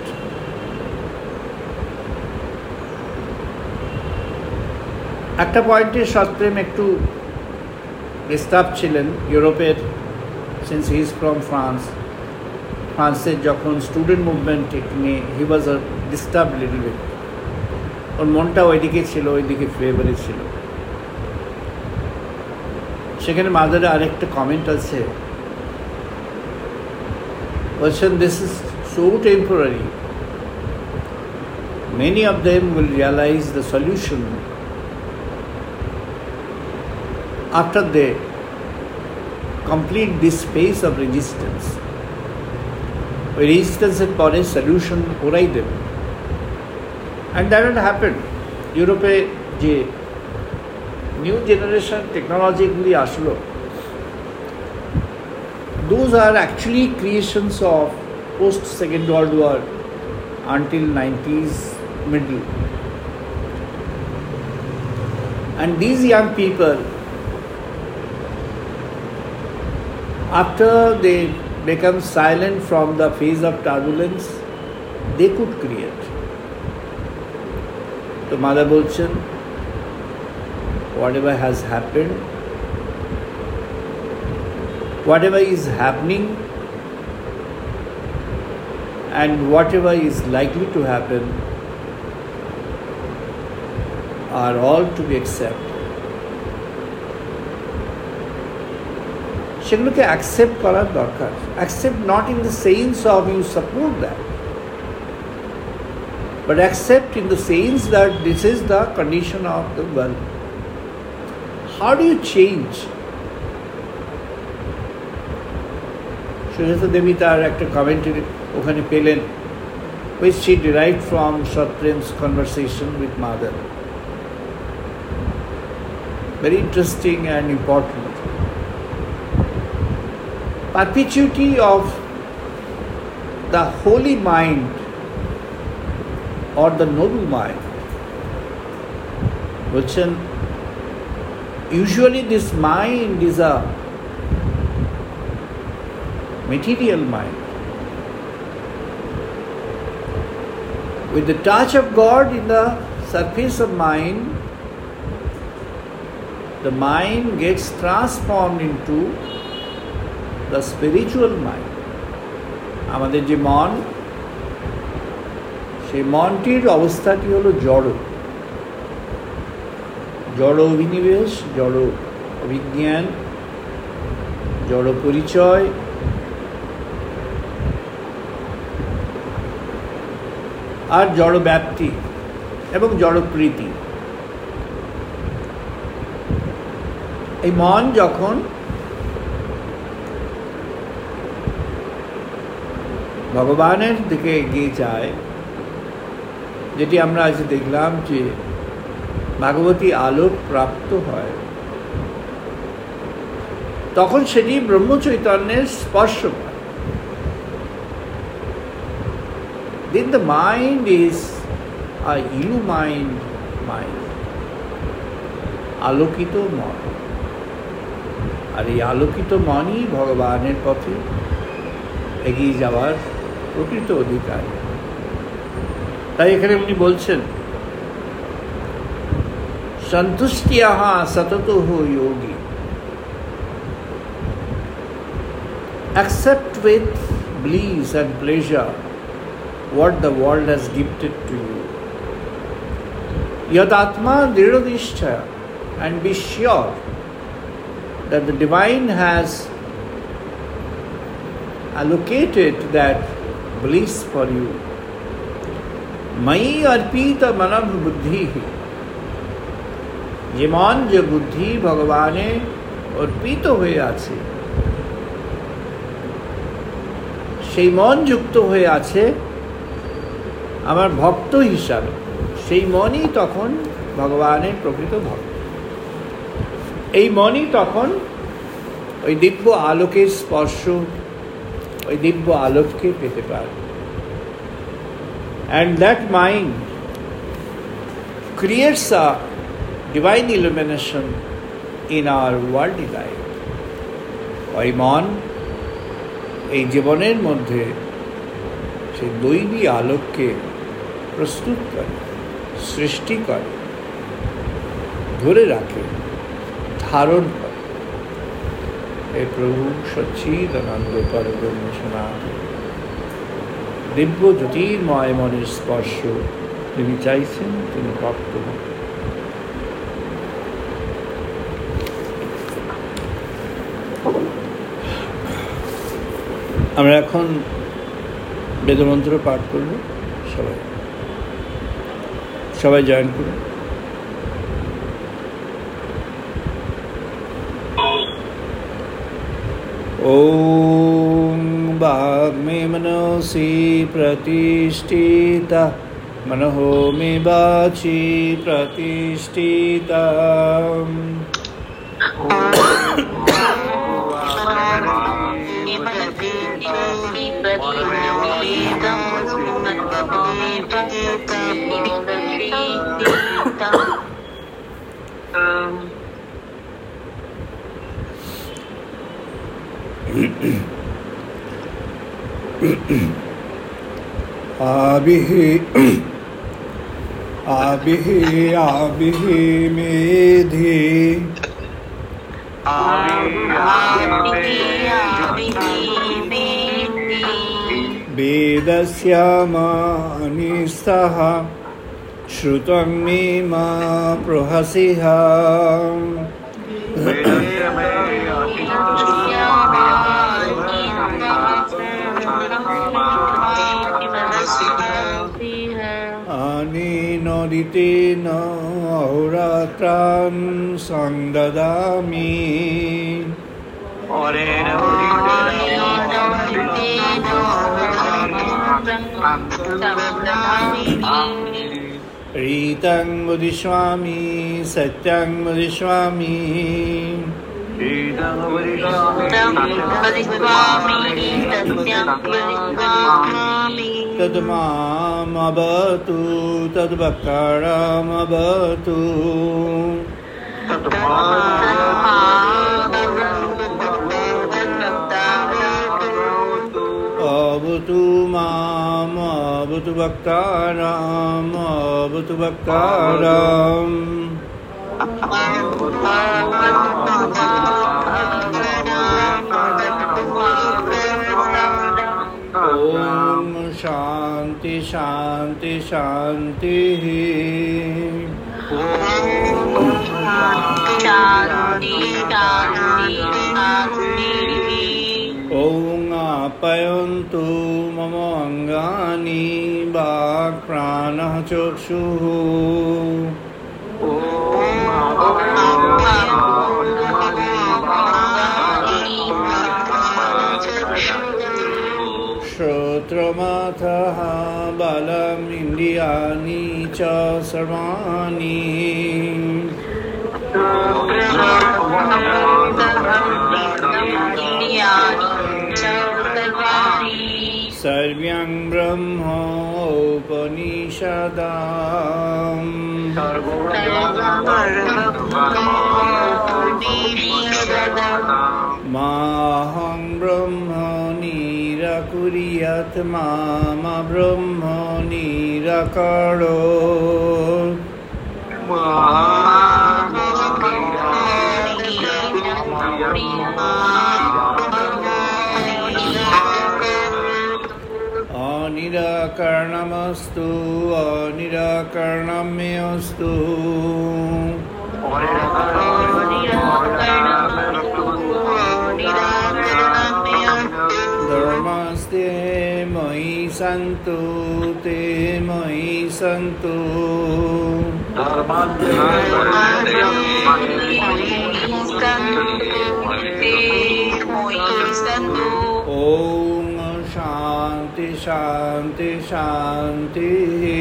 একটা পয়েন্টে সৎপ্রেম একটু disturb ছিলেন ইউরোপের, since he is from France. ফ্রান্সের যখন স্টুডেন্ট মুভমেন্ট নিয়ে he was a disturb little bit. ওর মনটা ওইদিকে ছিল, ওইদিকে ফেভারে ছিল। সেখানে মাদারের আরেকটা কমেন্ট আছে, বলছেন this is so temporary, many of them will realise the solution after they complete this phase of resistance. ওই রেজিস্ট্যান্সের পরে সলিউশন ওরাই দেবে। And that had happened. ইউরোপে যে নিউ জেনারেশন টেকনোলজিগুলি আসলো, those are actually creations of post Second World War until 90s middle. And these young people, after they become silent from the phase of turbulence, they could create. So Mother bolchen, whatever has happened, whatever is happening, and whatever is likely to happen are all to be accepted. সেগুলোকে accept করার দরকার। Accept not in the sense of you support that, but accept in the sense that this is the condition of the world. How do you change? Sujata Devi তার একটা কমেন্টে ওখানে পেলেন, which she derived from Shatprem's conversation with Mother. Very interesting and important. Perpetuity of the holy mind or the noble mind. Bolchen, usually this mind is a material mind. With the touch of God in the surface of mind, the mind gets transformed into the spiritual mind. আমাদের যে মন, সেই মনটির অবস্থাটি হলো জড়। জড় অভিনিবেশ, জড় অভিজ্ঞান, জড় পরিচয়, আর জড় ব্যাপ্তি এবং জড় প্রীতি। এই মন যখন ভগবানের দিকে এগিয়ে যায়, যেটি আমরা আজ দেখলাম যে ভাগবতী আলোক প্রাপ্ত হয়, তখন সেটি ব্রহ্মচৈতন্যের স্পর্শ পায়। Then the mind is a illumined mind, আলোকিত মন। আর এই আলোকিত মনই ভগবানের পথে এগিয়ে যাওয়ার প্রকৃত অধিকার। তাই এখানে উনি বলছেন, সন্তুষ্টিয়াহ সততঃ যোগী, accept with bliss and pleasure what the world has gifted to you. Yad atma dridhanishta, and be sure that the divine has allocated that bliss for you. Mai arpita manam buddhi, যে মন যে বুদ্ধি ভগবানে অর্পিত হয়ে আছে, সেই মন যুক্ত হয়ে আছে আমার ভক্ত হিসাবে, সেই মনই তখন ভগবানের প্রকৃত ভক্ত। এই মনই তখন ওই দিব্য আলোকের স্পর্শ, ওই দিব্য আলোককে পেতে পারে। And that mind creates a divine illumination in our worldly life. ওই মন এই জীবনের মধ্যে সেই দৈবী আলোককে প্রস্তুত করে, সৃষ্টি করে, ধরে রাখে, ধারণ করে। হে প্রভু সচ্চিদানন্দ পরব্রহ্ম সনাতন দিব্য জ্যোতির্ময় মনের স্পর্শ তিনি চাইছেন, তিনি প্রাপ্ত হন। আমরা এখন বেদমন্ত্র পাঠ করব। সবাই জয়েন করুন। ওম বাগ্মে মনসি প্রতিষ্ঠিতা मनहो मे वाचि प्रतिष्ठिता आबिहि मेधि वेदस्य मानिस्तः श्रुतं मे मा प्रहसिः अनेनोदितेन अहोरात्रान् संददामि रीतं वदिष्यामि सत्यं वदिष्यामि तद्मामवतु तद्वक्तारमवतु अवतु माम् अवतु वक्तारम् अवतु वक्तारम् ओम शांति शांति शांति ओम आप्यायन्तु मम अंगानि वाक् प्राणः चक्षुः श्रोत्रमथः बलम् इन्द्रियाणि च सर्वाणि सर्वं ब्रह्म उपनिषदाम् माहं ब्रह्म निराकुर्यात् माम ब्रह्म निराकरोत् अनिराकरणमस्तु अनिराकरणं मे अस्तु धर्मस्ते मयि सन्तु ते मयि सन्तु ओम शांति शांति शांति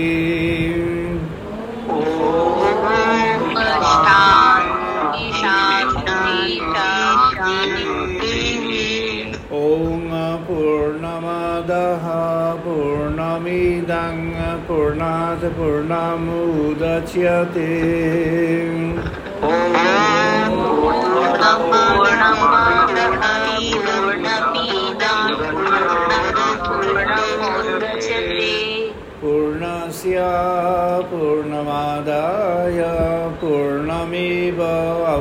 ओम पूर्णमदः पूर्णमिदं पूर्णात् पूर्णमुदच्यते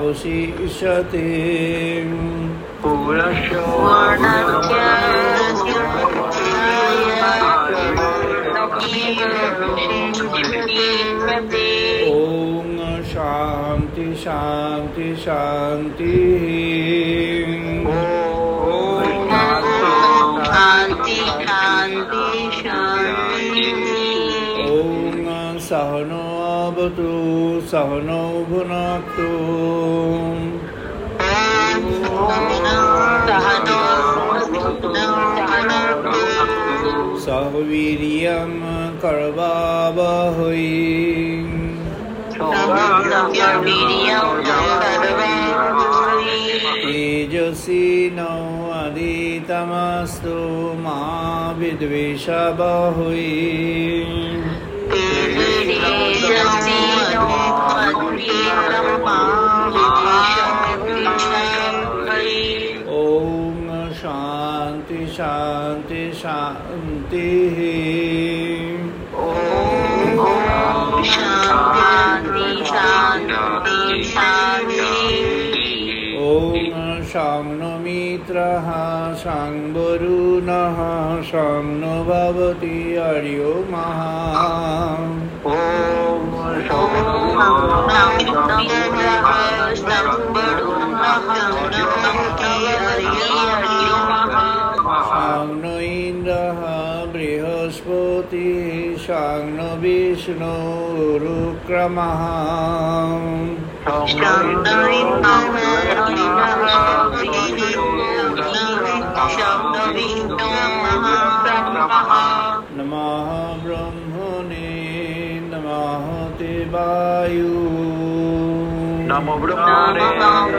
अवशिष्यते पूर्णस्य ओम शांति शांति शांति शांति शांति शांति ओम सहनो अवतु सहनो भुनक्तु सह वीर्यं करवावहै तेजस्विनावधीतमस्तु मा विद्विषावहै ओम शांति शांति शांति शांति शांति शांति ओम शां नो मित्रः शां वरुणः शां नो भवति हरियो शां नो इन्द्रः बृहस्पतिः शां नो विष्णुरुक्रमः नमः ब्रह्मणे नमः ते वायु नमो ब्रह्मणे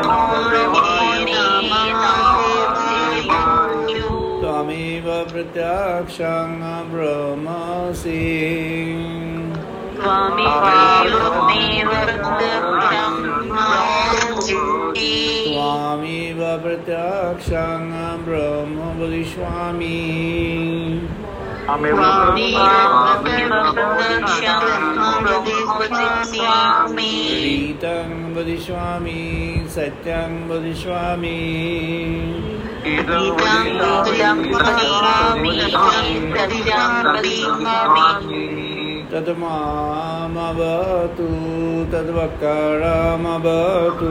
त्वमेव प्रत्यक्षं ब्रह्मसि त्वमेव प्रत्यक्षं ब्रह्म वदिष्यामि रीतं वदिष्यामि सत्यं वदिष्यामि तद्मामवतु तद्वक्कारमवतु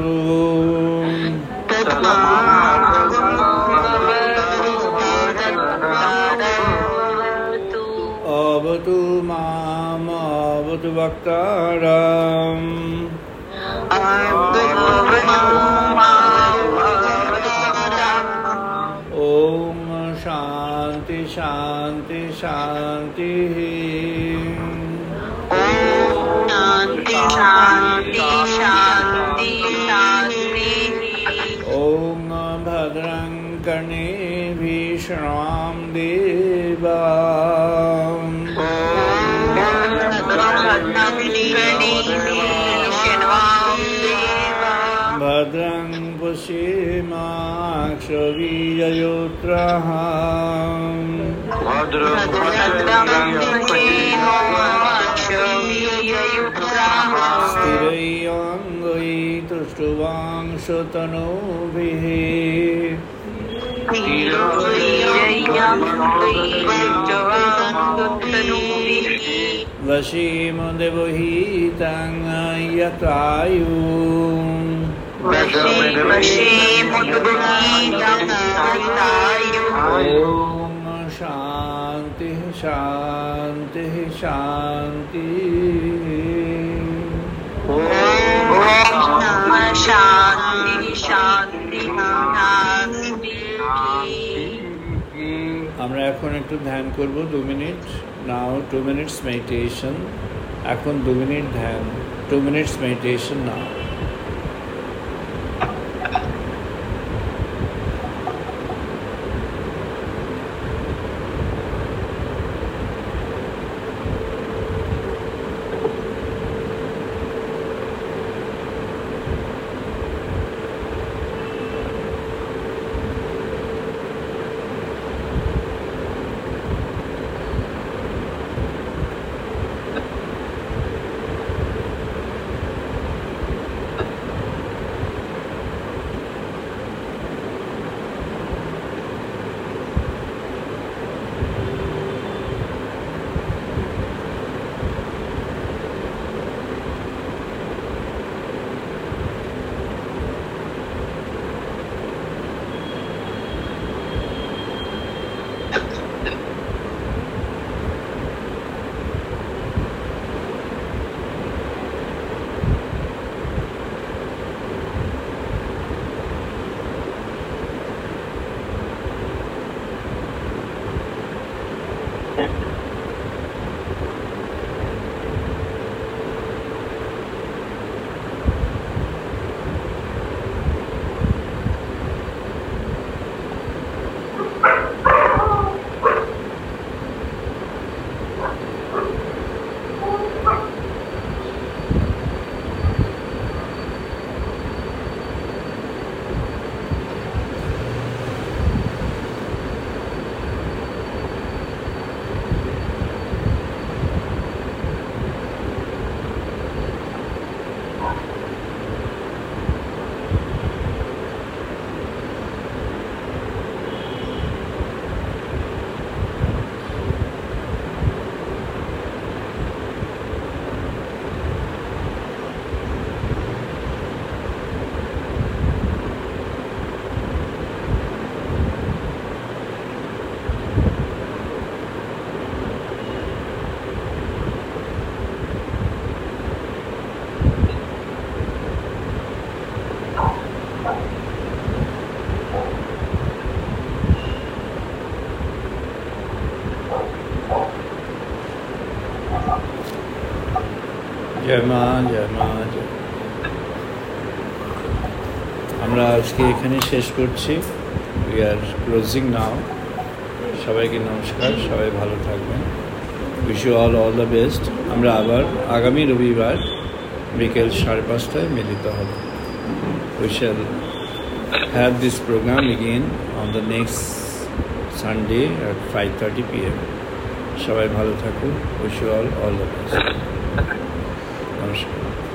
अवतु माम् अवतु वक्तारम् ओम शांति शांति शांति शांति शांति शांति शांति ओम भद्रं कर्णेभिः शृण्वाम देवा भद्रं पश्येमाक्षभिर्यजत्राः स्थिरैरङ्गैः तुष्टुवांशतनूभिः वशीम देवहितं यतायु ओम शांति शांति शांति शांति शांति शांति আমরা এখন একটু ধ্যান করব 2 মিনিট নাও 2 মিনিটস মেডিটেশন এখন 2 মিনিট ধ্যান 2 মিনিটস মেডিটেশন নাও জয় মা, জয় মা, জয়। আমরা আজকে এখানে শেষ করছি। We are closing now. সবাইকে নমস্কার, সবাই ভালো থাকবেন। Wish you all the best. আমরা আবার আগামী রবিবার বিকেল 5:30 মিলিত হব। We shall have this programme again on the next Sunday at 5:30 PM. সবাই ভালো থাকুন। Wish you all the best. নমস্কার।